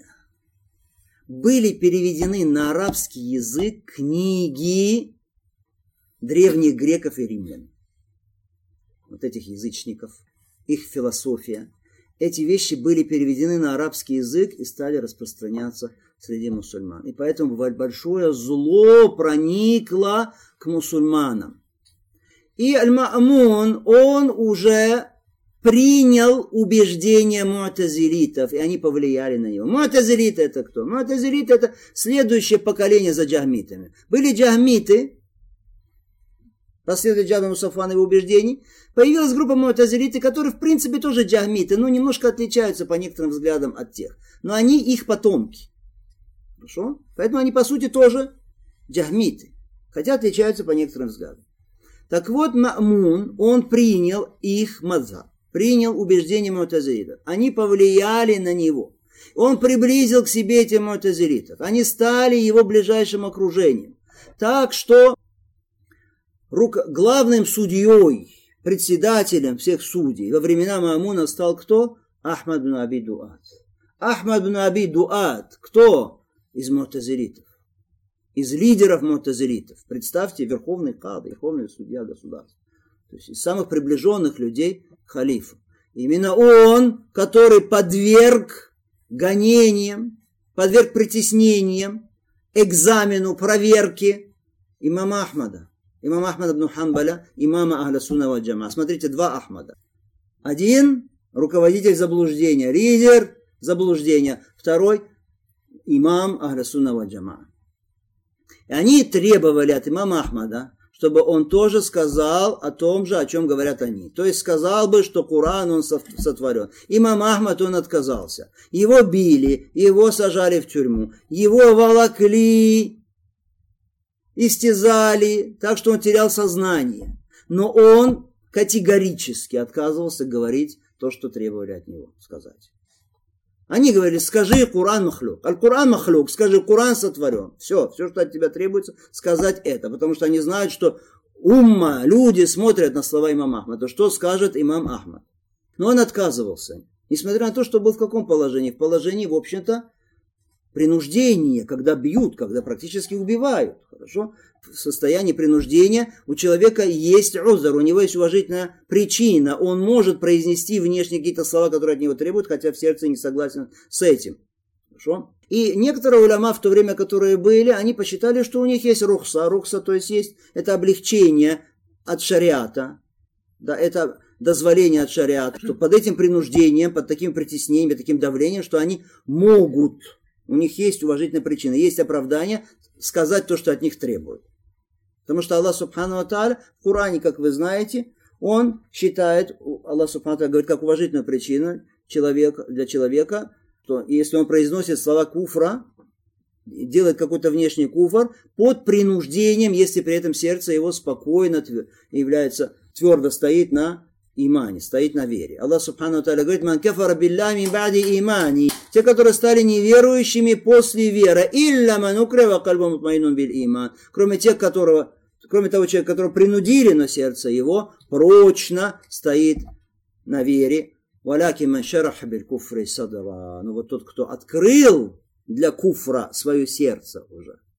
Были переведены на арабский язык книги древних греков и римлян. Вот этих язычников, их философия. Эти вещи были переведены на арабский язык и стали распространяться среди мусульман. И поэтому большое зло проникло к мусульманам. И Аль-Ма'мун, он уже принял убеждения му'тазилитов, и они повлияли на него. Му'тазилиты это кто? Му'тазилиты это следующее поколение за джахмитами. Были джахмиты, последователи Джабра Мусафана его убеждений. Появилась группа му'тазилиты, которые в принципе тоже джахмиты, но немножко отличаются по некоторым взглядам от тех. Но они их потомки. Хорошо? Поэтому они по сути тоже джахмиты, хотя отличаются по некоторым взглядам. Так вот, Ма'мун, он принял их мазхаб, принял убеждения му'тазилитов. Они повлияли на него. Он приблизил к себе этих му'тазилитов. Они стали его ближайшим окружением. Так что главным судьей, председателем всех судей во времена Ма'муна стал кто? Ахмад бин Аби Дуат. Ахмад бин Аби Дуат. Кто? Из му'тазилитов. Из лидеров му'тазилитов. Представьте, верховный кады, верховный судья государства. То есть из самых приближенных людей к халифу. Именно он, который подверг гонениям, подверг притеснениям, экзамену, проверке имама Ахмада. Имама Ахмада ибн Хамбаля, имама Ахля Сунна валь Джамаа. Смотрите, два Ахмада. Один руководитель заблуждения, лидер заблуждения. Второй имам Ахля Сунна валь Джамаа. И они требовали от имама Ахмада, чтобы он тоже сказал о том же, о чем говорят они. То есть сказал бы, что Коран он сотворен. Имам Ахмад, он отказался. Его били, его сажали в тюрьму, его волокли, истязали, так что он терял сознание. Но он категорически отказывался говорить то, что требовали от него сказать. Они говорили, скажи Коран махлюк. Аль-Коран махлюк, скажи, Коран сотворен. Все, что от тебя требуется, сказать это. Потому что они знают, что умма, люди смотрят на слова имама Ахмада. Что скажет имам Ахмад? Но он отказывался. Несмотря на то, что был в каком положении? В положении, в общем-то, принуждения, когда бьют, когда практически убивают. Хорошо? В состоянии принуждения у человека есть узр, у него есть уважительная причина. Он может произнести внешне какие-то слова, которые от него требуют, хотя в сердце не согласен с этим. Хорошо? И некоторые уляма в то время, которые были, они посчитали, что у них есть рухса. Рухса, то есть это облегчение от шариата. Да, это дозволение от шариата. Что под этим принуждением, под таким притеснением, таким давлением, что они могут, у них есть уважительная причина, есть оправдание сказать то, что от них требуют. Потому что Аллах Субхану ва Тааля в Коране, как вы знаете, он считает, Аллах Субхану ва Тааля говорит, как уважительную причину для человека, что если он произносит слова куфра, делает какой-то внешний куфр под принуждением, если при этом сердце его спокойно является, твердо стоит на имане, стоит на вере. Аллах Субхану ва Тааля говорит, «Ман кафара билляхи мин ба'ди имани». Те, которые стали неверующими после веры. «Илля ман укрива кальбу мутмаинун биль иман». Кроме того человека, которого принудили, но сердце его прочно стоит на вере. «Валяки ман шарах биль куфри садра». Но вот тот, кто открыл для куфра свое сердце уже.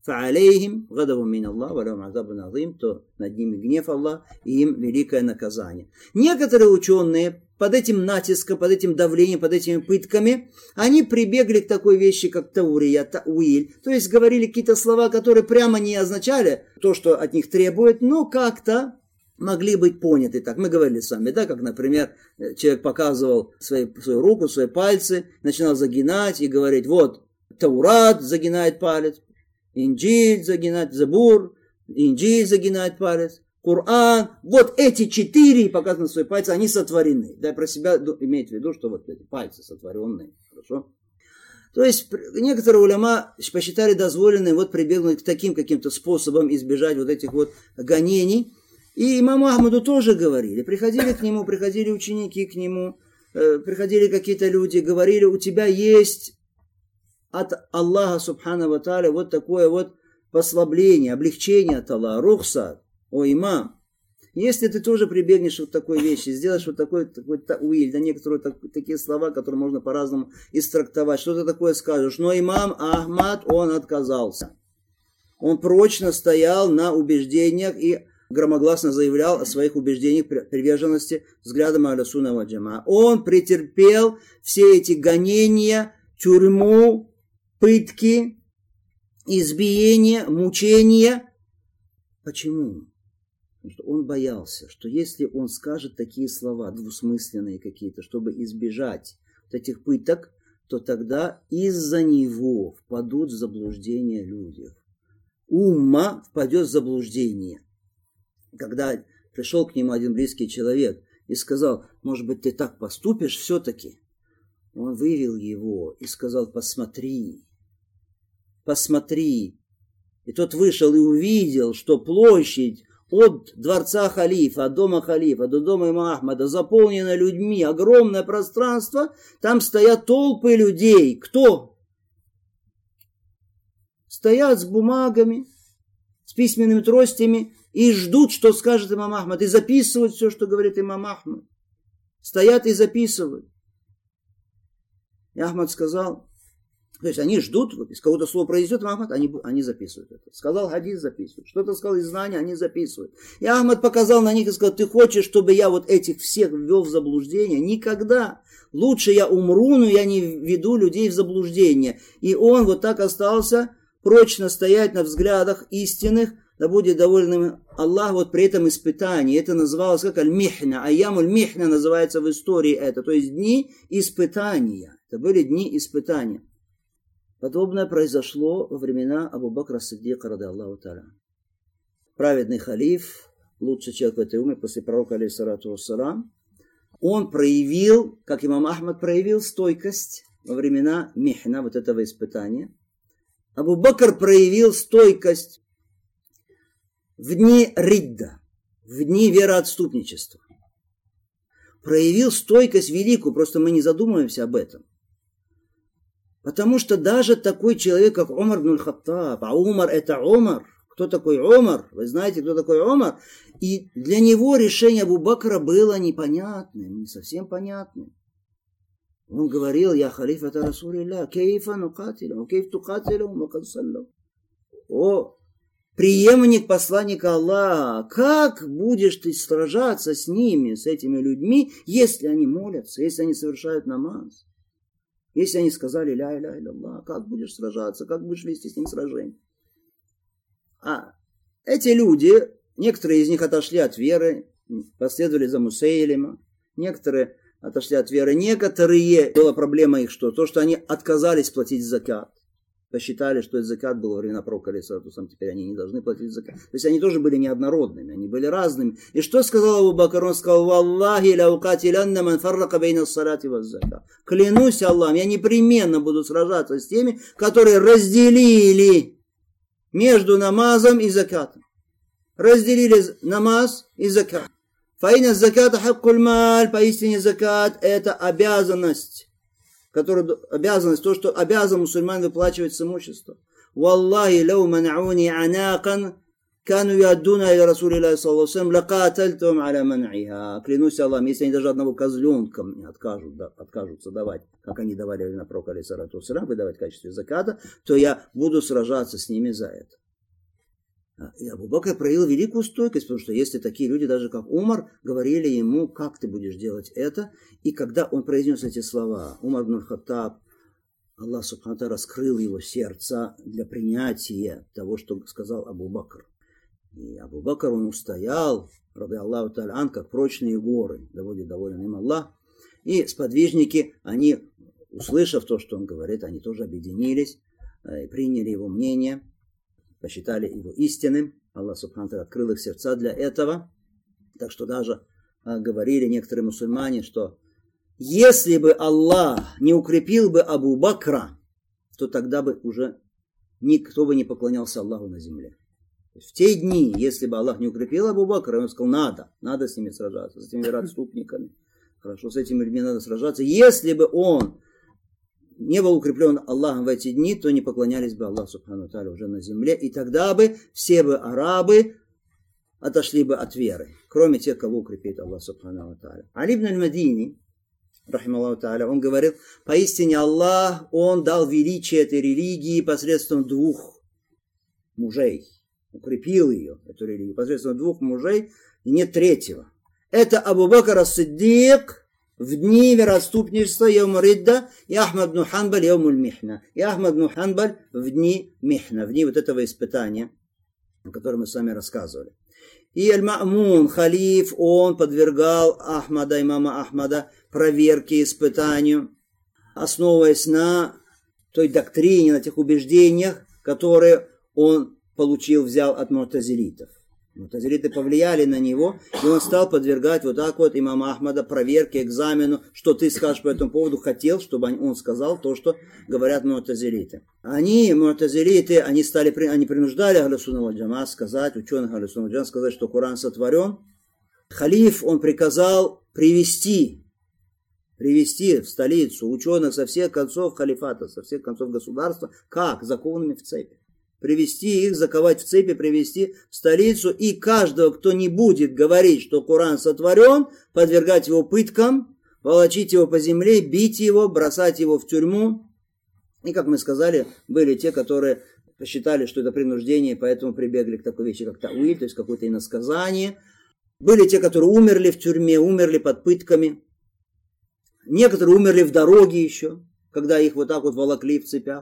فَعَلَيْهِمْ غَضَبٌ مِّنَ اللَّهِ وَلَهُمْ عَذَابٌ عَظِيمٌ, то над ними гнев Аллаха и им великое наказание. Некоторые ученые под этим натиском, под этим давлением, под этими пытками, они прибегли к такой вещи, как таурия, тауиль, то есть говорили какие-то слова, которые прямо не означали то, что от них требуют, но как-то могли быть поняты. Так мы говорили с вами, да, как, например, человек показывал свою руку, свои пальцы, начинал загинать и говорить, вот, Таурат загинает палец, Инджиль загинает, Забур, Инджиль загинает палец, Коран, вот эти 4, показаны свои пальцы, они сотворены. Да, про себя имеет в виду, что вот эти пальцы сотворенные, хорошо? То есть некоторые уляма посчитали дозволенным вот прибегнуть к таким каким-то способам избежать вот этих вот гонений. И имаму Ахмаду тоже говорили, приходили к нему, приходили ученики к нему, приходили какие-то люди, говорили, у тебя есть от Аллаха Субхану ва Тааля вот такое вот послабление, облегчение от Аллаха, рухса, о имам. Если ты тоже прибегнешь вот к такой вещи, сделаешь вот такой тауиль, да некоторые такие слова, которые можно по-разному истрактовать, что-то такое скажешь, но имам Ахмад, он отказался. Он прочно стоял на убеждениях и громогласно заявлял о своих убеждениях приверженности взглядам Ахля Сунна валь Джамаа. Он претерпел все эти гонения, тюрьму, пытки, избиения, мучения. Почему? Потому что он боялся, что если он скажет такие слова, двусмысленные какие-то, чтобы избежать вот этих пыток, то тогда из-за него впадут в заблуждение люди. Умма впадет в заблуждение. Когда пришел к нему один близкий человек и сказал, может быть, ты так поступишь все-таки, он вывел его и сказал, посмотри. И тот вышел и увидел, что площадь от дворца халифа, от дома халифа до дома имама Ахмада заполнена людьми, огромное пространство, там стоят толпы людей. Кто? Стоят с бумагами, с письменными тростями, и ждут, что скажет имам Ахмад, и записывают все, что говорит имам Ахмад. Стоят и записывают. И Ахмад сказал, то есть они ждут, вот, из кого-то слово произойдет имам Ахмад, они записывают это. Сказал хадис, записывают. Что-то сказал из знания, они записывают. И Ахмад показал на них и сказал, ты хочешь, чтобы я вот этих всех ввел в заблуждение? Никогда. Лучше я умру, но я не веду людей в заблуждение. И он вот так остался прочно стоять на взглядах истинных, да будет доволен им Аллах вот при этом испытании. Это называлось как аль-михна. Айямуль-михна называется в истории это. То есть дни испытания. Это были дни испытания. Подобное произошло во времена Абу Бакра ас-Сиддика, ради Аллаху та'аля. Праведный халиф, лучший человек в этой умме после пророка, алейхиссалату вассалам, он проявил, как имам Ахмад проявил стойкость во времена михна, вот этого испытания. Абу Бакр проявил стойкость в дни ридда, в дни вероотступничества. Проявил стойкость великую, просто мы не задумываемся об этом. Потому что даже такой человек, как Умар ибн аль-Хаттаб, а Умар это Умар, кто такой Умар? Вы знаете, кто такой Умар? И для него решение Абу Бакра было непонятным, не совсем понятным. Он говорил, я халиф это Расулилля, кейфа нукатилю, кейф тукатилю, мукадсаллю. О, преемник посланника Аллаха, как будешь ты сражаться с ними, с этими людьми, если они молятся, если они совершают намаз? Если они сказали ля иля илля, как будешь сражаться, как будешь вести с ним сражение? А эти люди, некоторые из них отошли от веры, последовали за Мусейлима, некоторые отошли от веры, некоторые, была проблема их что? То, что они отказались платить закат. Посчитали, что закат был во времена пророка, теперь они не должны платить закат. То есть они тоже были неоднородными, они были разными. И что сказал Абу Бакр? Он сказал, «Валлахи ляукатилянна ман фаррака бейна ссалати ва закат». Клянусь Аллахом, я непременно буду сражаться с теми, которые разделили между намазом и закатом. Разделили намаз и закат. Фаина заката хаккуль маль, поистине закат это обязанность. Обязанность, то, что обязан мусульман выплачивать с имущества. Валлахи лау манауни анакан кану ядуна или Расулилля саллаллаху алейхи ва саллям лакатальтум аля ман'иха. Клянусь Аллахом, если они даже одного козленка мне откажутся давать, как они давали на пророка алейхиссалату вассалям, выдавать в качестве заката, то я буду сражаться с ними за это. И Абу Бакр проявил великую стойкость, потому что если такие люди, даже как Умар, говорили ему, как ты будешь делать это, и когда он произнес эти слова, Умар ибн Хаттаб, Аллах субхану ва тааля раскрыл его сердце для принятия того, что сказал Абу Бакр. И Абу Бакр, он устоял, ради Аллаху тааля ан, как прочные горы, да будет доволен им Аллах. И сподвижники, они, услышав то, что он говорит, они тоже объединились, приняли его мнение, посчитали его истинным. Аллах субхану ва тааля открыл их сердца для этого. Так что даже говорили некоторые мусульмане, что если бы Аллах не укрепил бы Абу Бакра, то тогда бы уже никто бы не поклонялся Аллаху на земле. В те дни, если бы Аллах не укрепил Абу Бакра, он сказал, надо с ними сражаться, с этими отступниками. Хорошо, с этими людьми надо сражаться. Если бы он не был укреплен Аллахом в эти дни, то не поклонялись бы Аллаху субхану ва тааля уже на земле. И тогда бы все бы арабы отошли бы от веры, кроме тех, кого укрепит Аллах субхану ва тааля. Али ибн аль-Мадини, рахималлаху тааля, он говорил, поистине Аллах, он дал величие этой религии посредством двух мужей. Укрепил ее, эту религию, посредством двух мужей, и нет третьего. Это Абу Бакр ас-Сиддик в дни вероотступничества Яум Ридда и Ахмад ибн Ханбаль Яумуль Михна. И Ахмад ибн Ханбаль в дни Михна, в дни вот этого испытания, о котором мы с вами рассказывали. И Аль-Ма'мун, халиф, он подвергал имама Ахмада проверке, испытанию, основываясь на той доктрине, на тех убеждениях, которые он взял от му'тазилитов. Му'тазилиты повлияли на него, и он стал подвергать вот так вот имама Ахмада проверке, экзамену, что ты скажешь по этому поводу, хотел, чтобы он сказал то, что говорят му'тазилиты. Му'тазилиты, они принуждали Ахлю сунна валь джамаа сказать, ученых Ахлю сунна валь джамаа сказать, что Коран сотворен. Халиф, он приказал привести в столицу ученых со всех концов халифата, со всех концов государства, как? Закованными в цепи. Привести их, заковать в цепи, привести в столицу, и каждого, кто не будет говорить, что Коран сотворен, подвергать его пыткам, волочить его по земле, бить его, бросать его в тюрьму. И, как мы сказали, были те, которые посчитали, что это принуждение, поэтому прибегли к такой вещи, как тауиль, то есть какое-то иносказание. Были те, которые умерли в тюрьме, умерли под пытками. Некоторые умерли в дороге еще, когда их вот так вот волокли в цепях.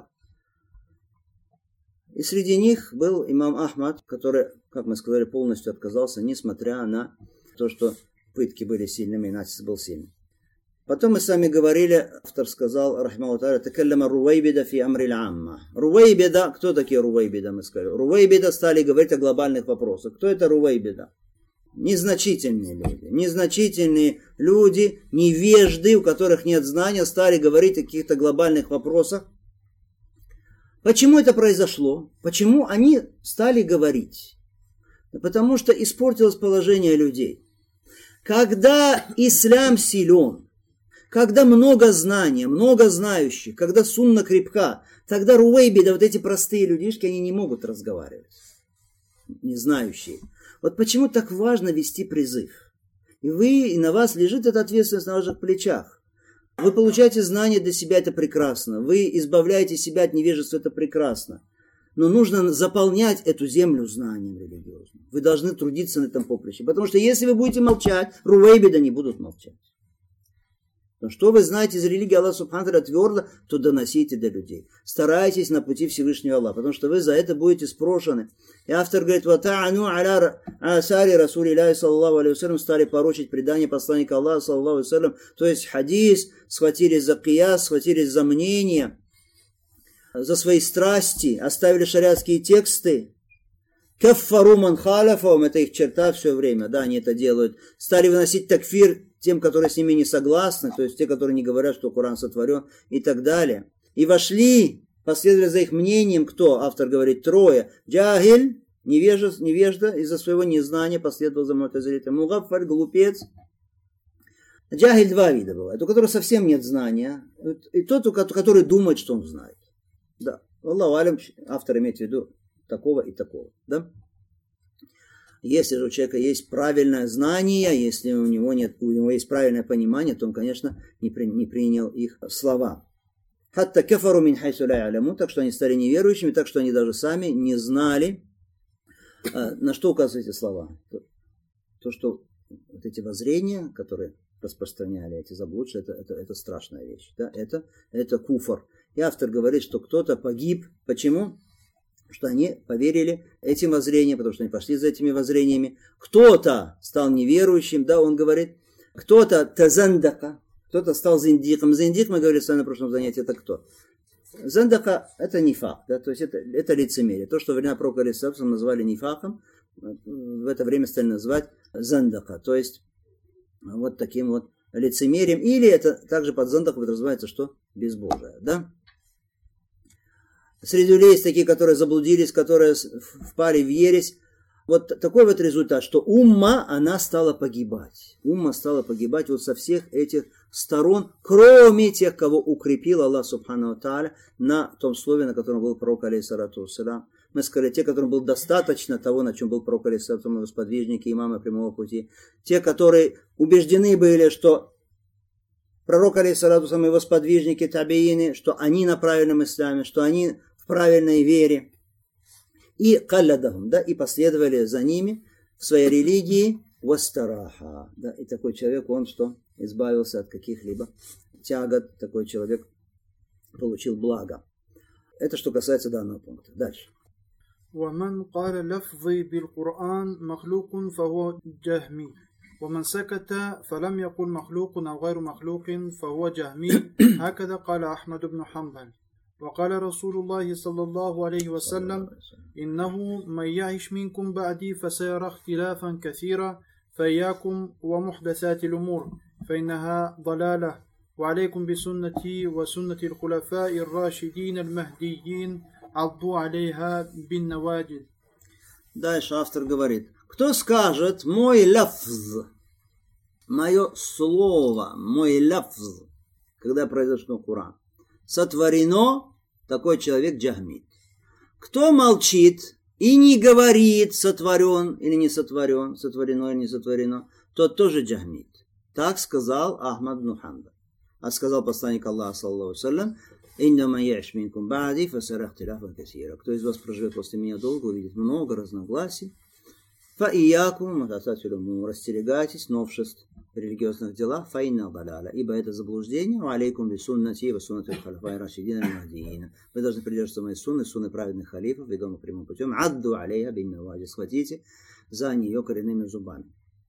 И среди них был имам Ахмад, который, как мы сказали, полностью отказался, несмотря на то, что пытки были сильными и натиск был сильным. Потом мы сами говорили, автор сказал, рахимахуллаху тааля, такаллама Рувайбида фи амрил амма. Рувайбида, кто такие Рувайбида, мы сказали? Рувайбида стали говорить о глобальных вопросах. Кто это Рувайбида? Незначительные люди, невежды, у которых нет знания, стали говорить о каких-то глобальных вопросах. Почему это произошло? Почему они стали говорить? Потому что испортилось положение людей. Когда ислам силен, когда много знания, много знающих, когда сунна крепка, тогда Рувайбида, вот эти простые людишки, они не могут разговаривать, не знающие. Вот почему так важно вести призыв. И на вас лежит эта ответственность на ваших плечах. Вы получаете знания для себя, это прекрасно. Вы избавляете себя от невежества, это прекрасно. Но нужно заполнять эту землю знанием религиозным. Вы должны трудиться на этом поприще. Потому что если вы будете молчать, Рувайбида не будут молчать. Но что вы знаете из религии Аллаха субхану ва тааля твердо, то доносите до людей. Старайтесь на пути Всевышнего Аллаха, потому что вы за это будете спрошены. И автор говорит, «Ватаану аля асари Расулилляхи саллаллаху алейхи ва саллям», стали порочить предание посланника Аллаха саллаллаху алейхи ва саллям, то есть хадис, схватились за кияс, схватились за мнение, за свои страсти, оставили шариатские тексты. Каффару ман халяфахум, это их черта все время, да, они это делают. Стали выносить такфир тем, которые с ними не согласны, то есть те, которые не говорят, что Коран сотворен и так далее. И вошли, последовали за их мнением, кто? Автор говорит, трое. Джахиль, невежда, из-за своего незнания последовал за му'тазилитом. Мугаффаль, глупец. Джахиль два вида бывает. У которого совсем нет знания, и тот, который думает, что он знает. Да, Аллаху алям, автор имеет в виду такого и такого, да? Если же у человека есть правильное знание, если у него есть правильное понимание, то он, конечно, не принял их слова. «Хатта кафару мин хайсу ля я'ламун», так что они стали неверующими, так что они даже сами не знали, на что указывают эти слова. То, что вот эти воззрения, которые распространяли эти заблудшие, это страшная вещь. Да? Это куфр. И автор говорит, что кто-то погиб. Почему? Что они поверили этим воззрениям, потому что они пошли за этими воззрениями. Кто-то стал неверующим, да, он говорит. Кто-то тазандака, кто-то стал зиндиком. Зиндик, мы говорили с вами на прошлом занятии, это кто? Зандака – это нифак, да, то есть это лицемерие. То, что во времена пророка алейхиссалату назвали нифаком, в это время стали называть зандака, то есть вот таким вот лицемерием. Или это также под зандаком подразумевается, что безбожие, да. Среди людей есть такие, которые заблудились, которые впали в ересь. Вот такой вот результат, что умма, она стала погибать. Умма стала погибать вот со всех этих сторон, кроме тех, кого укрепил Аллах Субхану ва Тааля на том слове, на котором был пророк алейхиссалату вассалям. Мы сказали, те, которым было достаточно того, на чем был пророк алейхиссалату вассалям, сподвижники, имамы прямого пути. Те, которые убеждены были, что пророк алейхиссалату вассалям и его сподвижники, табиины, что они на правильном исламе, что они в правильной вере. И каллядахум, да, и последовали за ними в своей религии вастараха. Да, и такой человек, он что? Избавился от каких-либо тягот, такой человек получил благо. Это что касается данного пункта. Дальше. ومن قال لفظي بالقرآن مخلوق فهو جهمي ومن سكت فلم يقل مخلوق أو غير مخلوق فهو جهمي هكذا قال أحمد بن حنبل وقال رسول الله صلى الله عليه وسلم إنه من يعش منكم بعدي فسيرى اختلافا كثيرا فإياكم ومحدثات الأمور فإنها ضلالة وعليكم بسنتي وسنة الخلفاء الراشدين المهديين عضوا عليها بالنواجذ. Дальше автор говорит, кто скажет мой лафз, мое слово, мой лафз, когда произошло Коран, сотворено, такой человек джахмит. Кто молчит и не говорит, сотворен или не сотворен, сотворено или не сотворено, тот тоже джахмит. Так сказал Ахмад бин Ханбаль. А сказал посланник Аллаха, саллаллаху алейхи ва саллям, «Иннама я'иш минкум ба'ди фасара ихтиляфан касира». Кто из вас проживет после меня долго, увидит много разногласий. Фа иякум мухдасатил умур, остерегайтесь новшеств в религиозных делах, фа инна даляля, ибо это заблуждение. Ва алейкум би суннати ва суннати аль-халифа рашидин аль-махдиин. Вы должны придерживаться моей сунны праведных халифов, ведомых прямым путем. Адду алейха бин наваджи, схватите за нее коренными зубами.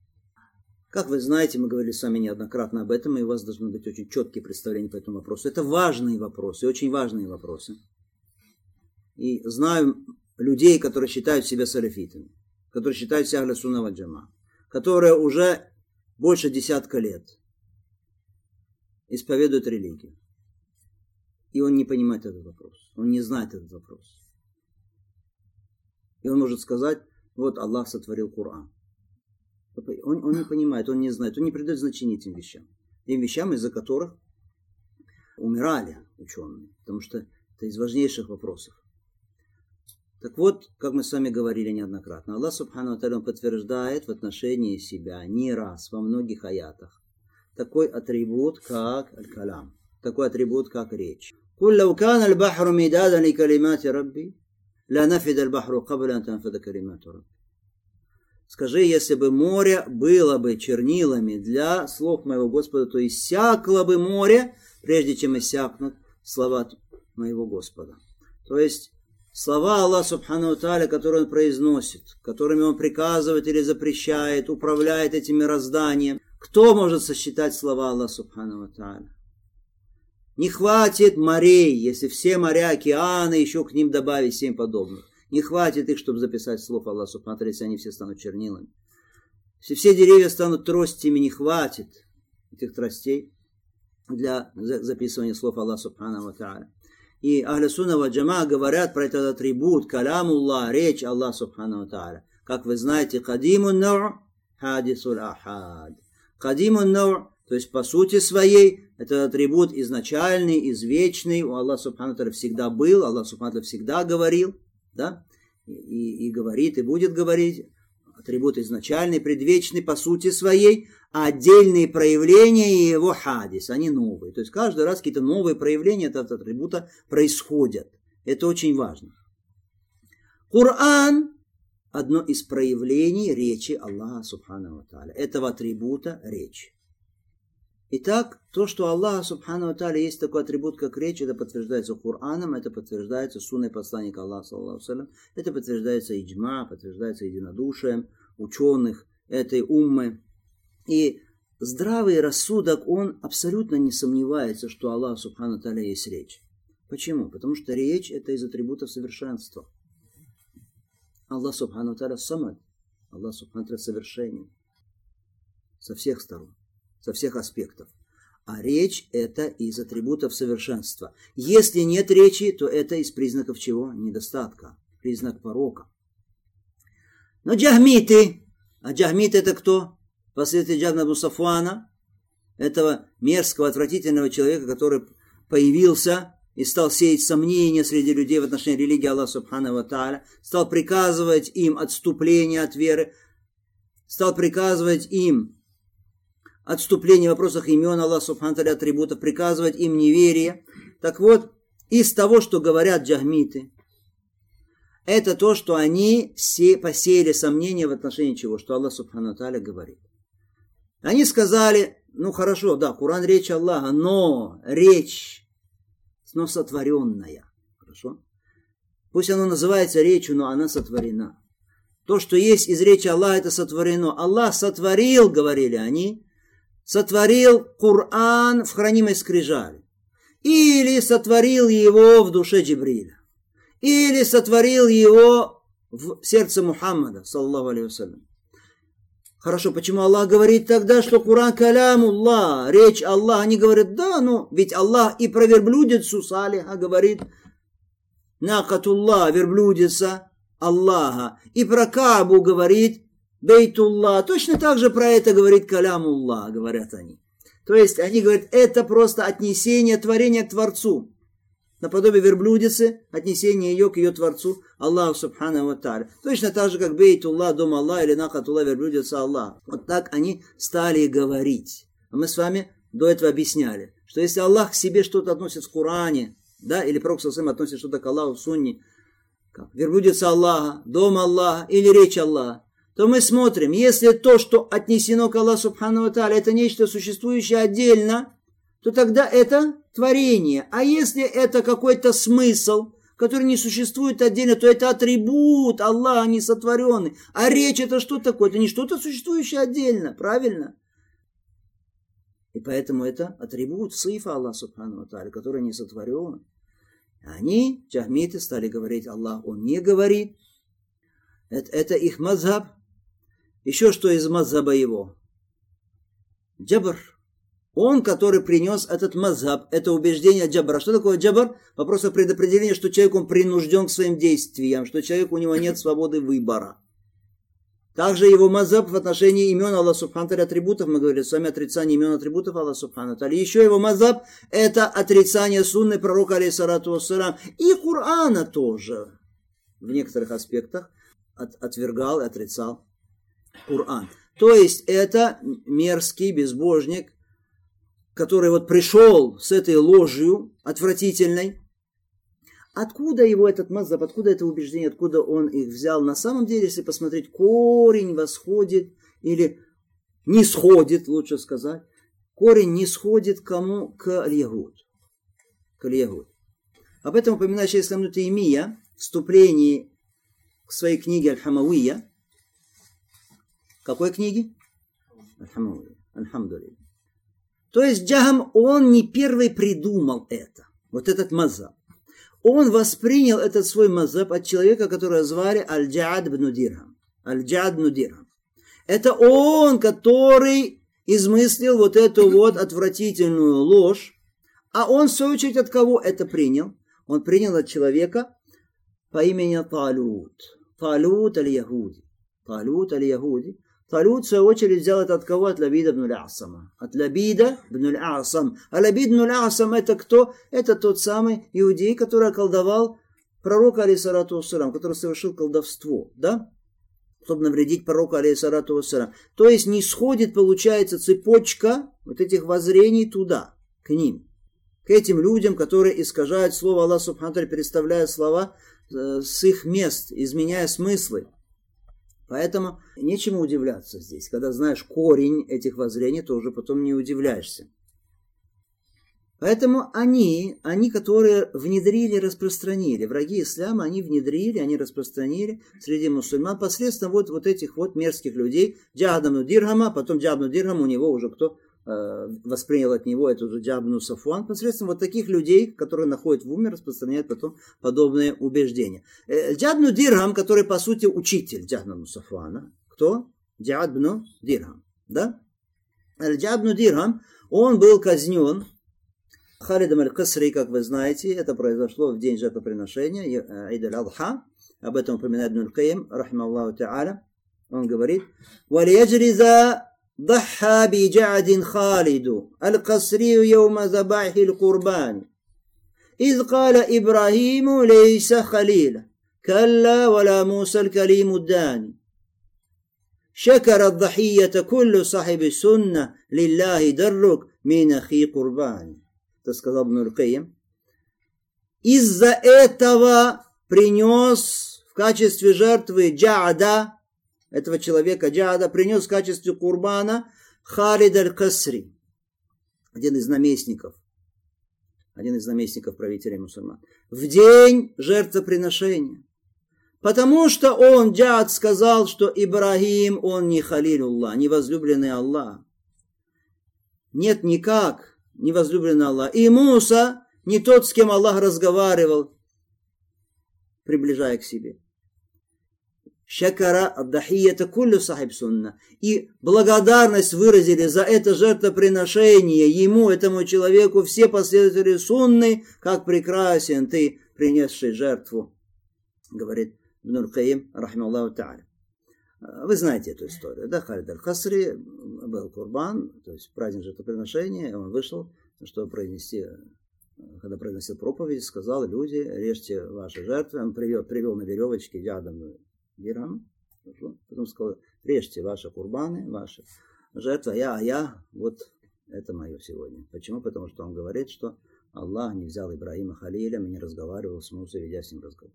Как вы знаете, мы говорили с вами неоднократно об этом, и у вас должны быть очень четкие представления по этому вопросу. Это важные вопросы, очень важные вопросы. И знаю людей, которые считают себя салафитами, которые считают себя ахлю сунна валь джама, которые уже больше 10 лет исповедуют религию. И он не понимает этот вопрос, он не знает этот вопрос. И он может сказать, вот Аллах сотворил Коран. Он не понимает, он не знает, он не придает значения этим вещам, из-за которых умирали ученые, потому что это из важнейших вопросов. Так вот, как мы с вами говорили неоднократно, Аллах Субхану ва Тааля подтверждает в отношении себя не раз, во многих аятах, такой атрибут, как аль-калам, такой атрибут, как речь. «Куль лау кана аль-бахру мидадан ли калимати рабби, ла нафида аль-бахру кабля ан танфада калимату рабби». Скажи, если бы море было бы чернилами для слов моего Господа, то иссякло бы море, прежде чем иссякнут слова моего Господа. То есть слова Аллаха Субхану ва Тааля, которые Он произносит, которыми Он приказывает или запрещает, управляет этим мирозданием. Кто может сосчитать слова Аллаха Субхану ва Тааля? Не хватит морей, если все моря, океаны, еще к ним добавить 7 подобных. Не хватит их, чтобы записать слов Аллаха Субхану ва Тааля, если они все станут чернилами. Если все деревья станут тростями, не хватит этих тростей для записывания слов Аллаха Субхану ва Тааля. И ахлю сунна валь джамаа говорят про этот атрибут, калямуллах, речь Аллаха Субхану ва Тааля. Как вы знаете, кадимун нау, хадисуль ахад. Кадимун нау, то есть по сути своей, это атрибут изначальный, извечный, у Аллаха Субхану ва Тааля всегда был, Аллах Субхану ва Тааля всегда говорил. Да? И говорит, и будет говорить. Атрибут изначальный, предвечный по сути своей, а отдельные проявления его хадис, они новые. То есть каждый раз какие-то новые проявления этого атрибута происходят. Это очень важно. Коран – одно из проявлений речи Аллаха Субхану ва Тааля. Этого атрибута речь. Итак, то, что Аллах Субхану ва Тааля есть такой атрибут, как речь, это подтверждается Кораном, это подтверждается сунной посланника Аллаха, саллаллаху алейхи ва саллям, это подтверждается иджма, подтверждается единодушием ученых этой уммы. И здравый рассудок, он абсолютно не сомневается, что Аллах Субхану ва Тааля есть речь. Почему? Потому что речь – это из атрибутов совершенства. Аллах Субхану ва Тааля самад, Аллах Субхану ва Тааля совершенен со всех сторон, со всех аспектов. А речь – это из атрибутов совершенства. Если нет речи, то это из признаков чего? Недостатка, признак порока. Но джахмиты, а джахмиты это кто? Последователи Джахма ибн Сафвана, этого мерзкого, отвратительного человека, который появился и стал сеять сомнения среди людей в отношении религии Аллаха Субхану ва Тааля, стал приказывать им отступление от веры, стал приказывать им отступление в вопросах имен Аллаха Субхану ва Тааля, атрибутов, приказывать им неверие. Так вот, из того, что говорят джахмиты, это то, что они все посеяли сомнения в отношении чего? Что Аллах Субхану ва Тааля говорит. Они сказали, ну хорошо, да, Коран речь Аллаха, но речь, но сотворенная. Хорошо? Пусть оно называется речью, но она сотворена. То, что есть из речи Аллаха, это сотворено. Аллах сотворил, говорили они, сотворил Коран в хранимой скрижали. Или сотворил его в душе Джибриля. Или сотворил его в сердце Мухаммада, саллаллаху алейхи вассалям. Хорошо, почему Аллах говорит тогда, что Коран калямуллах, речь Аллаха? Они говорят, да, ну, ведь Аллах и про верблюдицу Салиха говорит, накатуллах, верблюдица Аллаха, и про Каабу говорит, бейтуллах, точно так же про это говорит калямуллах, говорят они. То есть они говорят, это просто отнесение творения к Творцу. Наподобие верблюдицы, отнесение ее к ее Творцу, Аллаху Субхану ва Тааля. Точно так же, как бейтуллах, дом Аллаха, или накатуллах, верблюдица Аллаха. Вот так они стали говорить. А мы с вами до этого объясняли, что если Аллах к себе что-то относит в Коране, да, или Пророк саллаллаху алейхи относит что-то к Аллаху в Сунне, как верблюдица Аллаха, дом Аллаха или речь Аллаха, то мы смотрим, если то, что отнесено к Аллаху Субхану ва Тааля, это нечто существующее отдельно, то тогда это творение. А если это какой-то смысл, который не существует отдельно, то это атрибут Аллаха, не сотворенный. А речь это что такое? Это не что-то существующее отдельно, правильно? И поэтому это атрибут сифа Аллаха Субхану ва Тааля, который не сотворен. Они, джахмиты, стали говорить, Аллах, он не говорит. Это их мазхаб. Еще что из мазхаба его? Джабр. Он, который принес этот мазхаб, это убеждение джабра. Что такое джабр? Вопрос о предопределении, что человек он принужден к своим действиям, что человек у него нет свободы выбора. Также его мазхаб в отношении имен Аллаха Субхану ва Тааля, атрибутов, мы говорили с вами, отрицание имен атрибутов Аллаха Субхану ва Тааля. Еще его мазхаб это отрицание сунны пророка, алейхиссалату вассалям, и Корана тоже в некоторых аспектах отвергал и отрицал Коран. То есть это мерзкий безбожник, который вот пришел с этой ложью отвратительной. Откуда его этот мазхаб, откуда это убеждение, откуда он их взял? На самом деле, если посмотреть, корень восходит или не сходит, лучше сказать, корень не сходит к кому? К аль-Ягуд. К аль-Ягуд. Об этом упоминает шейх ислам ибн Таймия в вступлении к своей книге Аль-Хамавия. Какой книги? Аль-Хамавия. Аль-Хамдулилля. То есть Джахм, он не первый придумал это, вот этот мазхаб. Он воспринял этот свой мазхаб от человека, которого звали Аль-Джаад ибн Дирхам. Аль-Джаад ибн Дирхам. Это он, который измыслил вот эту вот отвратительную ложь. А он, в свою очередь, от кого это принял? Он принял от человека по имени Талут. Талут аль-Ягуди. Талут аль-Ягуди. Талут, в свою очередь, взял это от кого? От Лабида ибн аль-Асама. От Лабида ибн аль-Асам. А Лабид ибн аль-Асам это кто? Это тот самый иудей, который околдовал пророка, алейхиссалату вассалям, который совершил колдовство. Да? чтобы навредить пророку, алейхиссалату вассалям. То есть не сходит, получается, цепочка вот этих воззрений туда, к ним, к этим людям, которые искажают слово Аллаха субхану ва тааля, переставляя слова с их мест, изменяя смыслы. Поэтому нечему удивляться здесь. Когда знаешь корень этих воззрений, то уже потом не удивляешься. Поэтому они, которые внедрили, распространили, враги ислама, они внедрили, они распространили среди мусульман посредством вот этих вот мерзких людей, Джаад ибн Дирхама, потом Джаад ибн Дирхам, у него уже кто воспринял от него, это уже Джаад ибн Сафван, посредством вот таких людей, которые находят в уме, распространяют потом подобные убеждения. Джаад ибн Дирхам, который по сути учитель Джаад ибн Сафвана, кто? Джаад ибн Дирхам, да? Джаад ибн Дирхам, он был казнен Халидом аль-Касри, как вы знаете, это произошло в день жертвоприношения, Ид аль-Адха. Об этом упоминает Ибн аль-Кайим, рахималлаху та'аля. Он говорит: «Валияджриза дахха би джа'дин Халиду аль-Касри йома забахи аль-Курбани. Из каля Ибрахиму лейса халиля, калла валя Муса аль-Калиму дани. Шакара ад-дахията куллю сахиби сунна, лиллахи даррук мин ахи Курбани». Это сказал Ибн аль-Кайим. Из-за этого принес в качестве жертвы Джаада, этого человека Джаада, принес в качестве курбана Халид аль-Касри, один из наместников правителей мусульман, в день жертвоприношения. Потому что он, Джаад, сказал, что Ибрахим, он не халилуллах, не возлюбленный Аллах. Нет, никак. Не возлюбленный Аллах. И Муса не тот, с кем Аллах разговаривал, приближая к себе. Шакара ад-дахията куллю сахиб сунна. И благодарность выразили за это жертвоприношение ему, этому человеку, все последователи сунны, как прекрасен ты, принесший жертву, говорит Ибн аль-Кайим, рахималлаху та'аля. Вы знаете эту историю, да? Халид аль-Касри был курбан, то есть праздник жертвоприношения, он вышел, чтобы произнести, когда произносил проповедь, сказал: люди, режьте ваши жертвы. Он привел на веревочке Джаад ибн Дирхам, потом сказал: режьте ваши курбаны, ваши жертвы, я, вот это мое сегодня. Почему? Потому что он говорит, что Аллах не взял Ибрахима халилем и не разговаривал с Мусой, ведя с ним разговор.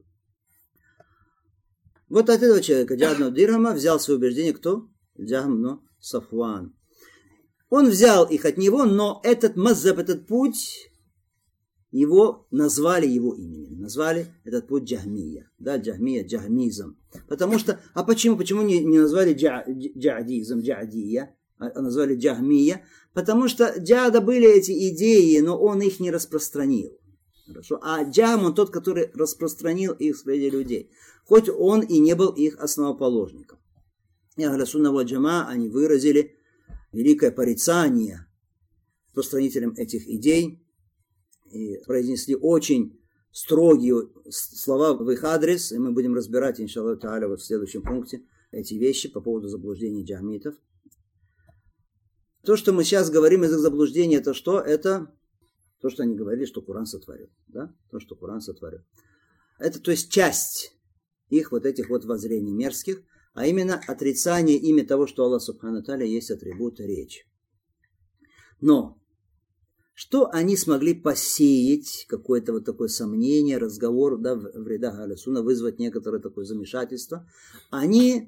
Вот от этого человека, Джаад ибн Дирхама, взял свое убеждение кто? Джахм ибн Сафван. Он взял их от него, но этот маззаб, этот путь, его назвали его именем. Назвали этот путь Джахмия. Да, Джахмия, Джахмизм. Потому что, почему? Почему не назвали Джаадизм, Джаадия, а назвали Джахмия? Потому что Джаада были эти идеи, но он их не распространил. Хорошо. А Джахм, он тот, который распространил их среди людей. Хоть он и не был их основоположником. И Ахлю сунна валь джамаа, они выразили великое порицание распространителям этих идей и произнесли очень строгие слова в их адрес. И мы будем разбирать, иншаллах та'аля, вот в следующем пункте эти вещи по поводу заблуждений джахмитов. То, что мы сейчас говорим из их заблуждений, это что? Это то, что они говорили, что Коран сотворил. Да? То, что Коран сотворил. Это, то есть, часть их вот этих вот воззрений мерзких, а именно отрицание ими того, что Аллах субхану ва тааля есть атрибут речи. Но что они смогли посеять, какое-то вот такое сомнение, разговор, да, в рядах Ахлю сунна, вызвать некоторое такое замешательство, они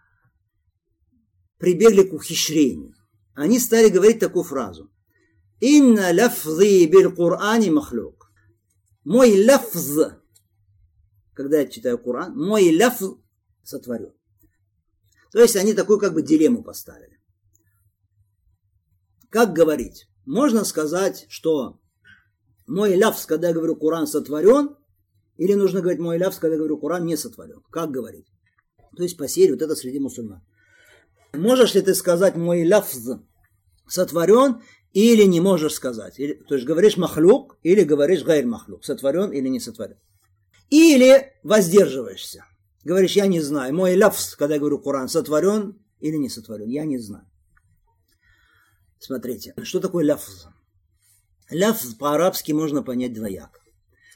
прибегли к ухищрению. Они стали говорить такую фразу: «Инна лафзи биль Кур'ани махлюк». Мой лафз, когда я читаю Коран, мой лафз сотворен. То есть они такую как бы дилемму поставили. Как говорить? Можно сказать, что мой лафз, когда я говорю Коран, сотворен, или нужно говорить мой лафз, когда я говорю Коран, не сотворен? Как говорить? То есть посеять вот это среди мусульман. Можешь ли ты сказать мой лафз сотворен, или не можешь сказать? То есть говоришь махлюк, или говоришь гайр махлюк, сотворен или не сотворен. Или воздерживаешься. Говоришь: я не знаю. Мой лафз, когда я говорю Коран, сотворен или не сотворен, я не знаю. Смотрите, что такое лафз? Лафз по-арабски можно понять двояко.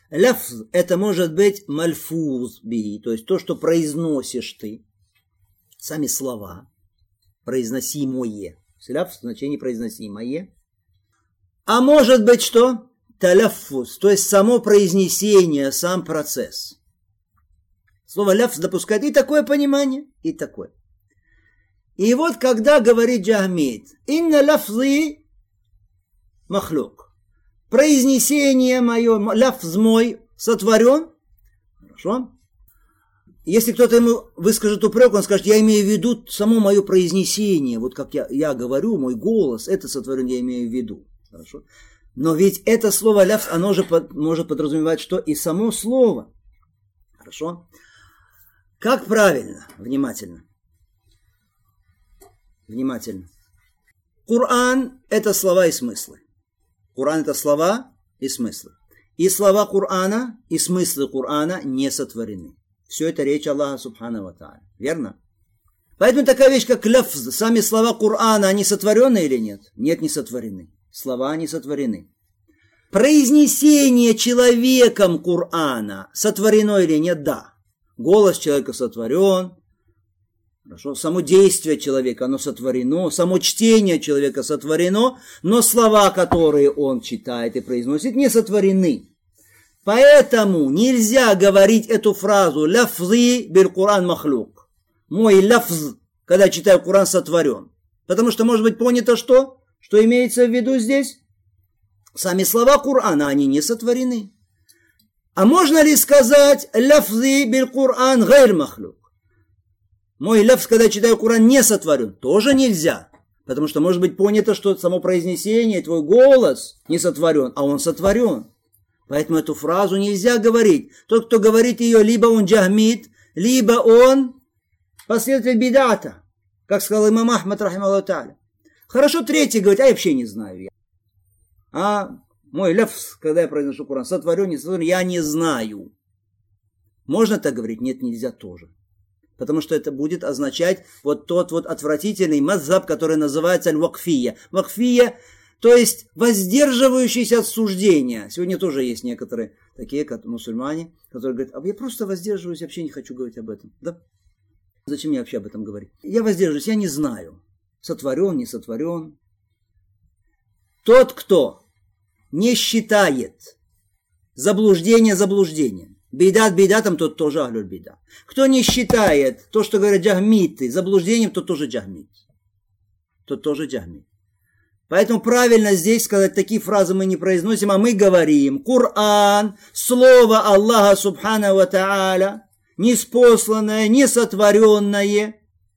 Лафз — это может быть мальфуз би, то есть то, что произносишь ты. сами слова, произносимое. Ляфз в значении произносимое. А может быть что? Таляффуз, то есть само произнесение, сам процесс. Слово ляфз допускает и такое понимание, и такое. И вот когда говорит Джахмид, инна ляфзы махлук, произнесение мое, ляфз мой сотворен, хорошо? Если кто-то ему выскажет упрек, он скажет, я имею в виду само мое произнесение, вот как я говорю, мой голос, это сотворен, я имею в виду. Хорошо? Но ведь это слово ляфз, оно же может подразумевать, что и само слово. Хорошо? Как правильно? Внимательно. Внимательно. Коран – это слова и смыслы. Коран – это слова и смыслы. И слова Корана, и смыслы Корана не сотворены. Все это речь Аллаха Субхану ва Тааля. Верно? Поэтому такая вещь, как ляфз, сами слова Корана, они сотворены или нет? Нет, не сотворены. Слова не сотворены. Произнесение человеком Корана сотворено или нет? Да. Голос человека сотворен. Хорошо. Само действие человека, оно сотворено. Само чтение человека сотворено. Но слова, которые он читает и произносит, не сотворены. Поэтому нельзя говорить эту фразу «ляфзы биль Куран махлук». Мой ляфз, когда читаю Куран, сотворен. Потому что может быть понято что? Что имеется в виду здесь? Сами слова Курана, они не сотворены. А можно ли сказать «ляфзы биль Куран гайр махлук»? Мой ляфз, когда читаю Куран, не сотворен. Тоже нельзя. Потому что может быть понято, что само произнесение, твой голос не сотворен, а он сотворен. Поэтому эту фразу нельзя говорить. Тот, кто говорит ее, либо он джахмид, либо он последователь бидата. Как сказал имам Ахмад, рахимахуллаху тааля. Хорошо, третий говорит, я вообще не знаю. Мой ляфз, когда я произношу Куран, сотворен, не сотворен, я не знаю. Можно так говорить? Нет, нельзя тоже. Потому что это будет означать вот тот вот отвратительный мазхаб, который называется аль-вакфия. Вакфия, то есть воздерживающийся от суждения. Сегодня тоже есть некоторые такие, как мусульмане, которые говорят, я просто воздерживаюсь, вообще не хочу говорить об этом. Да? Зачем мне вообще об этом говорить? Я воздерживаюсь, я не знаю. Сотворен, не сотворен. Тот, кто не считает заблуждение заблуждением, бейдат бейдатом, тот тоже ахлюль бейда. Кто не считает то, что говорят джахмиты, заблуждением, тот тоже джахмит. Тот тоже джахмит. Поэтому правильно здесь сказать, такие фразы мы не произносим, а мы говорим. Коран, слово Аллаха Субхану ва Тааля, неспосланное, несотворенное,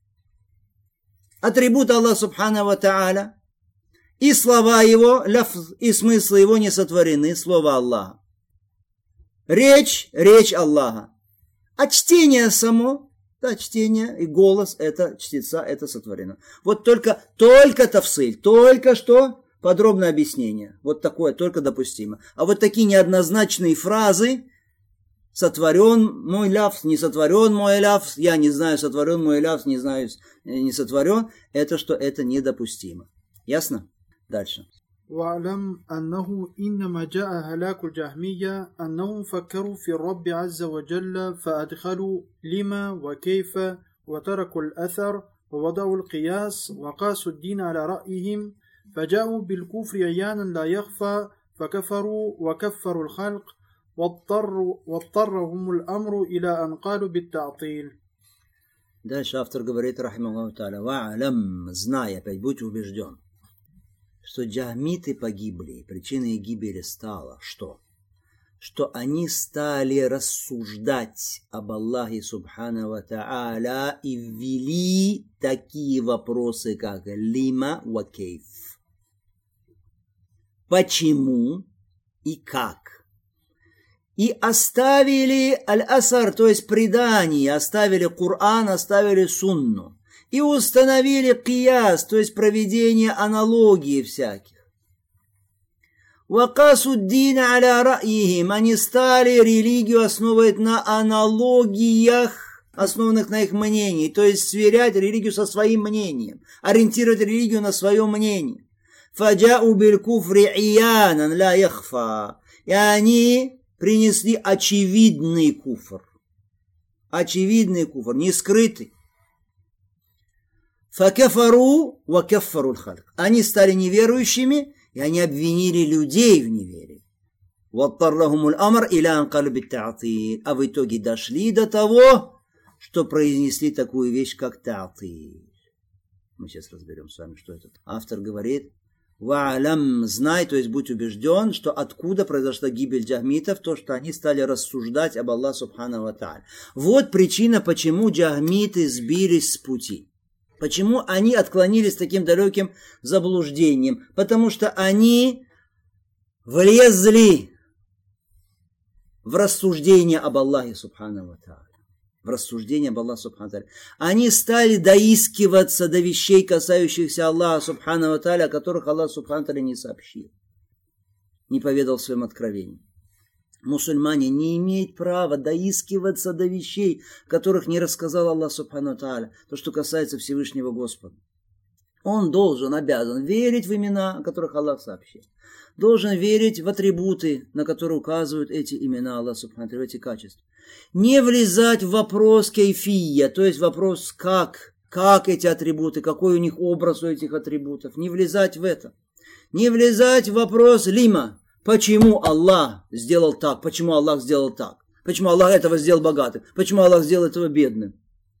атрибут Аллаха Субхану ва Тааля, и слова его, ляфз, и смыслы его не сотворены, слово Аллаха. Речь Аллаха. А чтение само, да, чтение и голос, это чтеца, это сотворено. Вот только тафсиль, только что подробное объяснение. Вот такое только допустимо. А вот такие неоднозначные фразы, сотворен мой ляфз, не сотворен мой ляфз, я не знаю, сотворен мой ляфз, не знаю, не сотворен, это что, это недопустимо. Ясно? Дальше. واعلم أنه إنما جاء هلاك الجهمية أنهم فكروا في الرب عز وجل فأدخلوا لما وكيف وتركوا الأثر ووضعوا القياس وقاسوا الدين على رأيهم فجاءوا بالكفر عيانا لا يخفى فكفروا وكفروا الخلق واضطرهم الأمر إلى أن قالوا بالتعطيل. Дальше автор говорит, рахимахуллаху тааля, ва'алям, знай, опять будь убежден, что джахмиты погибли, причиной гибели стало что? Что они стали рассуждать об Аллахе Субхану ва Тааля и ввели такие вопросы, как лима ва кейф. Почему и как? И оставили аль-асар, то есть предание, оставили Коран, оставили сунну. И установили кияс, то есть проведение аналогии всяких. Вакасуддина аля ра'ихим, они стали религию основывать на аналогиях, основанных на их мнении, то есть сверять религию со своим мнением, ориентировать религию на свое мнение. Фаджау биль куфри иянан ла яхфа. И они принесли очевидный куфр, не скрытый. Факафару ва каффару аль-хальк. Они стали неверующими, и они обвинили людей в неверии. Ваттаррахумуль амр иля анкалу бит-та'тиль. А в итоге дошли до того, что произнесли такую вещь, как та'тиль. Мы сейчас разберем с вами, что это. Автор говорит: «Ва'алям, знай, то есть будь убежден, что откуда произошла гибель джахмитов, то, что они стали рассуждать об Аллахе субхану ва тааля». Вот причина, почему джахмиты сбились с пути. Почему они отклонились таким далеким заблуждением. Потому что они влезли в рассуждение об Аллахе субхану ва тааля. В рассуждение об Аллахе субхану ва тааля. Они стали доискиваться до вещей, касающихся Аллаха субхану ва тааля, о которых Аллах субхану ва тааля не сообщил, не поведал в своем откровении. Мусульмане не имеют права доискиваться до вещей, которых не рассказал Аллах субхану ва тааля, то, что касается Всевышнего Господа. Он должен, обязан верить в имена, о которых Аллах сообщил. Должен верить в атрибуты, на которые указывают эти имена Аллаха субхану ва тааля, эти качества. Не влезать в вопрос кейфия, то есть вопрос как эти атрибуты, какой у них образ у этих атрибутов. Не влезать в это. Не влезать в вопрос лима, почему Аллах сделал так, почему Аллах сделал так, почему Аллах этого сделал богатым, почему Аллах сделал этого бедным.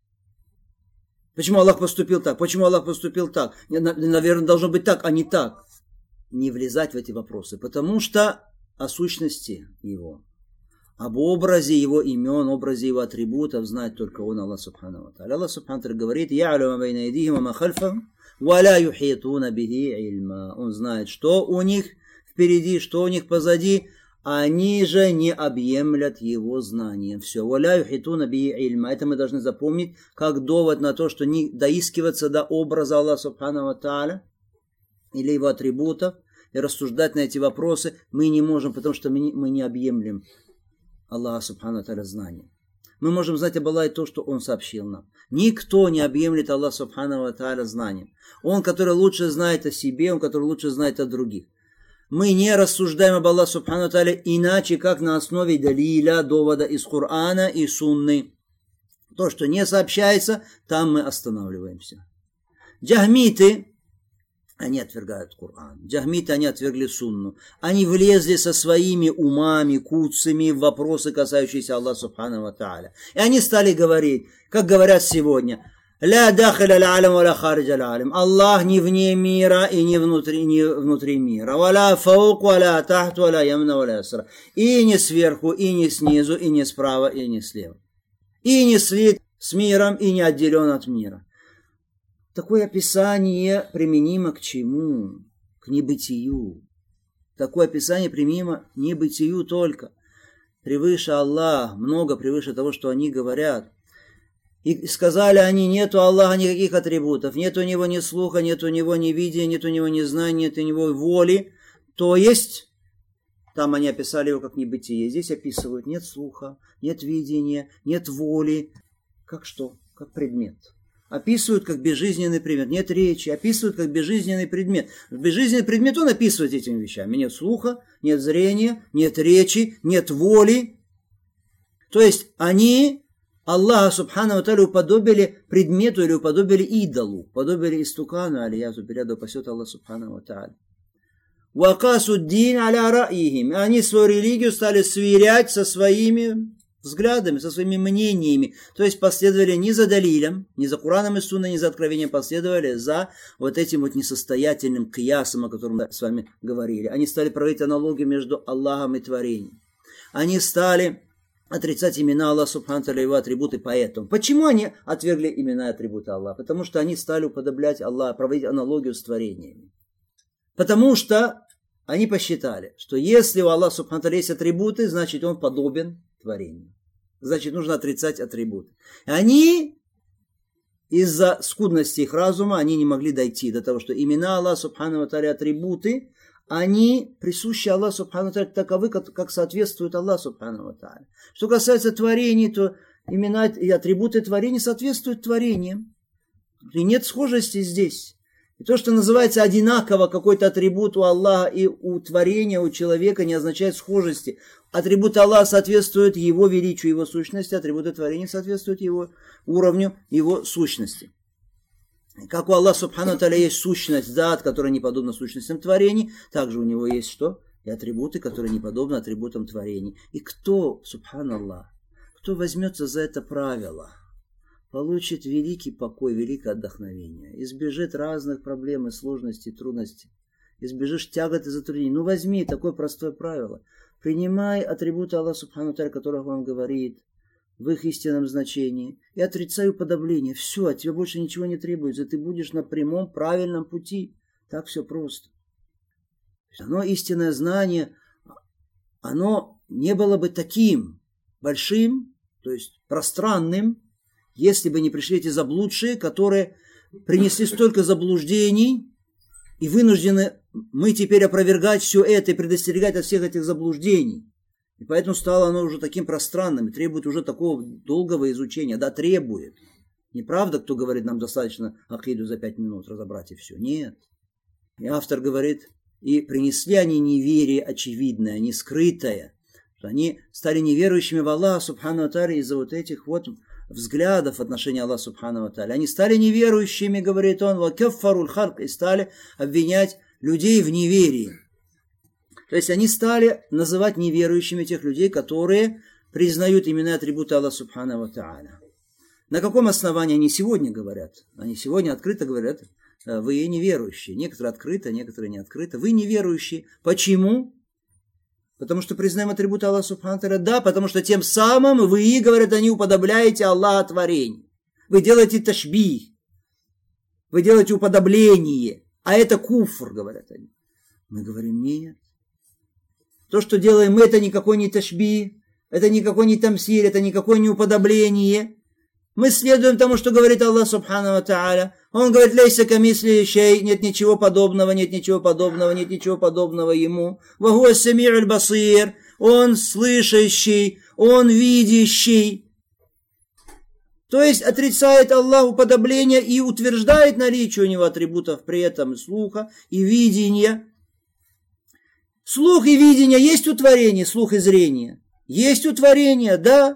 Почему Аллах поступил так, почему Аллах поступил так. Наверное, должно быть так, а не так. Не влезать в эти вопросы, потому что о сущности Его, об образе Его имен, образе Его атрибутов знает только Он, Аллах субхану ва тааля. Аллах субхану ва тааля говорит: «Я'ляму ма байна айдихим ва ма хальфахум, ва ла юхитуна бихи илма». Он знает, что у них впереди, что у них позади, они же не объемлят Его знанием. Все. «Ва ла юхитуна бихи илма». Это мы должны запомнить как довод на то, что не доискиваться до образа Аллаха субхану ва тааля или Его атрибутов и рассуждать на эти вопросы мы не можем, потому что мы не объемлем Аллаха субхану ва тааля знанием. Мы можем знать об Аллахе то, что Он сообщил нам. Никто не объемлет Аллаха субхану ва тааля знанием. Он, который лучше знает о себе, Он, который лучше знает о других. Мы не рассуждаем об Аллахе субхану ва тааля иначе, как на основе далиля, довода из Корана и Сунны. То, что не сообщается, там мы останавливаемся. Джахмиты, они отвергают Коран. Джахмиты, они отвергли Сунну. Они влезли со своими умами, куцами в вопросы, касающиеся Аллаха субхану ва тааля. И они стали говорить, как говорят сегодня: «Ля дахиля аль-алям, ва ля хариджа аль-алям». Аллах не вне мира и не внутри мира. «Ва ля фаук, ва ля тахт, ва ля ямна, ва ля ясра». И не сверху, и не снизу, и не справа, и не слева. И не слит с миром, и не отделен от мира. Такое описание применимо к чему? К небытию. Такое описание применимо к небытию только. Превыше Аллах, много превыше того, что они говорят. И сказали они: нету Аллаха никаких атрибутов, нет у Него ни слуха, нет у Него ни видения, нет у Него ни знания, нет у Него воли. То есть, там они описали Его как небытие. Здесь описывают: нет слуха, нет видения, нет воли. Как что? Как предмет. Описывают как безжизненный предмет. Нет речи, описывают как безжизненный предмет. Безжизненный предмет он описывает этими вещами. Нет слуха, нет зрения, нет речи, нет воли. То есть они Аллаха субхану ва тааля уподобили предмету или уподобили идолу, уподобили истукану, алиязу билля, да упасет Аллах субхану ва тааля. Вакасуддин аля ра'ихим. Они свою религию стали сверять со своими взглядами, со своими мнениями. То есть последовали не за далилем, не за Кураном и Сунной, не за откровением, последовали за вот этим вот несостоятельным киясом, о котором мы с вами говорили. Они стали проводить аналогию между Аллахом и творением. Они стали отрицать имена Аллаха субхану ва тааля, Его атрибуты. Поэтому. Почему они отвергли имена и атрибуты Аллаха? Потому что они стали уподоблять Аллаха, проводить аналогию с творениями. Потому что они посчитали, что если у Аллаха субхану ва тааля есть атрибуты, значит Он подобен творению. Значит, нужно отрицать атрибуты. Они, из-за скудности их разума, они не могли дойти до того, что имена Аллаха субхану ва тааля, атрибуты, они присущи Аллаху субхану ва тааля таковы, как соответствуют Аллаху субхану ва тааля. Что касается творений, то имена и атрибуты творений соответствуют творениям. И нет схожести здесь. И то, что называется одинаково какой-то атрибут у Аллаха и у творения, у человека, не означает схожести. Атрибуты Аллаха соответствуют Его величию, Его сущности, атрибуты творения соответствуют Его уровню, Его сущности. Как у Аллаха Субхану Тааля есть сущность зат, которая не подобна сущностям творений, также у него есть что? И атрибуты, которые не подобны атрибутам творений. И кто, Субханаллах, кто возьмется за это правило, получит великий покой, великое отдохновение, избежит разных проблем и сложностей, трудностей, избежишь тягот и затруднений. Ну возьми такое простое правило. Принимай атрибуты Аллаха Субхану Тааля, о которых он говорит, в их истинном значении, и отрицай уподобление. Все, от тебя больше ничего не требуется, ты будешь на прямом, правильном пути. Так все просто. Оно истинное знание, оно не было бы таким большим, то есть пространным, если бы не пришли эти заблудшие, которые принесли столько заблуждений, и вынуждены мы теперь опровергать все это и предостерегать от всех этих заблуждений. И поэтому стало оно уже таким пространным и требует уже такого долгого изучения. Да, требует. Неправда, кто говорит, нам достаточно акиду за 5 минут разобрать и все. Нет. И автор говорит, и принесли они неверие очевидное, не скрытое. Что они стали неверующими в Аллаха Субхану ва Тааля из-за вот этих вот взглядов в отношении Аллаха Субхану ва Тааля. Они стали неверующими, говорит он, вакаффаруль харк, и стали обвинять людей в неверии. То есть они стали называть неверующими тех людей, которые признают имена и атрибуты Аллаха Субхану ва Тааля. На каком основании они сегодня говорят? Они сегодня открыто говорят, вы неверующие. Некоторые открыто, некоторые не открыто. Вы неверующие. Почему? Потому что признаем атрибуты Аллаха Субхану ва Тааля. Да, потому что тем самым вы, говорят они, уподобляете Аллаха творению. Вы делаете ташбих. Вы делаете уподобление. А это куфр, говорят они. Мы говорим, нет. То, что делаем мы, это никакой не ташбих, это никакой не тамсиль, это никакое не уподобление. Мы следуем тому, что говорит Аллах Субхану ва Тааля. Он говорит, лейса камисли шей, нет ничего подобного, нет ничего подобного, нет ничего подобного ему. Ва хуа сами'уль басир, он слышащий, он видящий. То есть отрицает Аллах уподобление и утверждает наличие у него атрибутов при этом слуха и видения. Слух и видение есть у творения, слух и зрение. Есть у творения, да.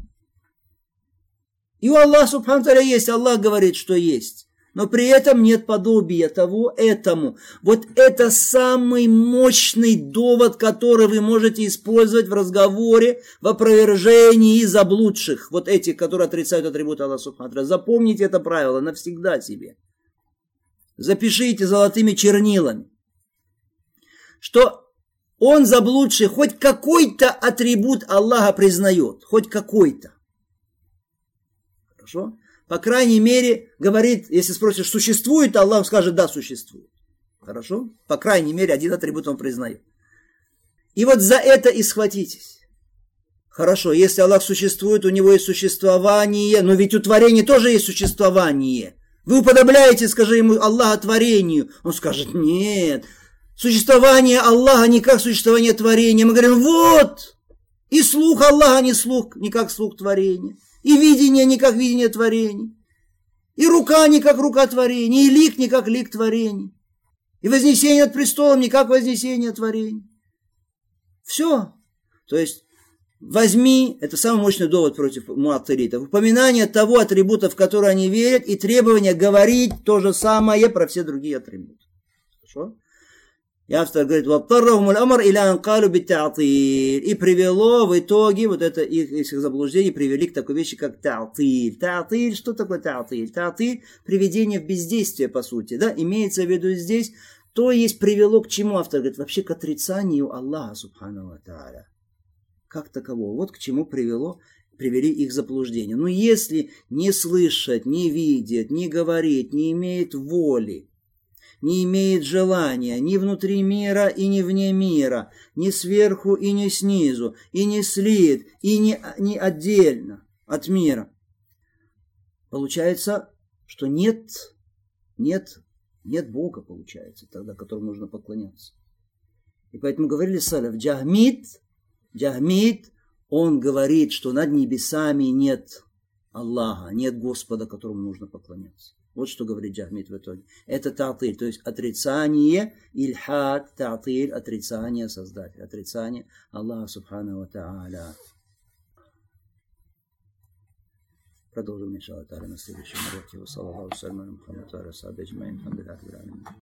И у Аллаха Субхану Тааля есть, Аллах говорит, что есть. Но при этом нет подобия того этому. Вот это самый мощный довод, который вы можете использовать в разговоре, в опровержении заблудших. Вот этих, которые отрицают атрибуты Аллаха Субхану Тааля. Запомните это правило навсегда себе. Запишите золотыми чернилами, что он заблудший хоть какой-то атрибут Аллаха признает. Хоть какой-то. Хорошо? По крайней мере, говорит, если спросишь, существует Аллах, он скажет, да, существует. Хорошо? По крайней мере, один атрибут он признает. И вот за это и схватитесь. Хорошо, если Аллах существует, у него есть существование, но ведь у творения тоже есть существование. Вы уподобляете, скажи ему, Аллаха творению. Он скажет, нет. Существование Аллаха не как существование творения. Мы говорим, вот, и слух Аллаха не слух, не как слух творения, и видение не как видение творения, и рука не как рука творения, и лик не как лик творения, и вознесение над престолом не как вознесение творения. Все. То есть, возьми, это самый мощный довод против муаттилитов, упоминание того атрибута, в который они верят, и требование говорить то же самое про все другие атрибуты. Хорошо? И автор говорит, и привело в итоге вот это их заблуждение привели к такой вещи, как та'тиль. Та'тиль, что такое та'тиль? Та'тиль – приведение в бездействие, по сути, да, имеется в виду здесь, то есть привело к чему, автор говорит, вообще к отрицанию Аллаха, субхану ва тааля, как такового. Вот к чему привели их заблуждение. Но если не слышать, не видеть, не говорить, не имеет воли, не имеет желания ни внутри мира и ни вне мира, ни сверху и ни снизу, и не слит, и не отдельно от мира. Получается, что нет Бога, получается, тогда, которому нужно поклоняться. И поэтому говорили салаф, Джахмид, он говорит, что над небесами нет Аллаха, нет Господа, которому нужно поклоняться. Вот что говорит Джахмид в итоге. Это та'тиль, то есть отрицание, ильхад, та'тиль, отрицание Создателя, отрицание Аллаха Субхану ва Тааля. продолжим, иншаллах, на следующем уроке. Саллаллаху алейхи ва саллям, Мухаммад ва аля асхабихи аджмаин. Алхамдулиллахи rabbil alamin.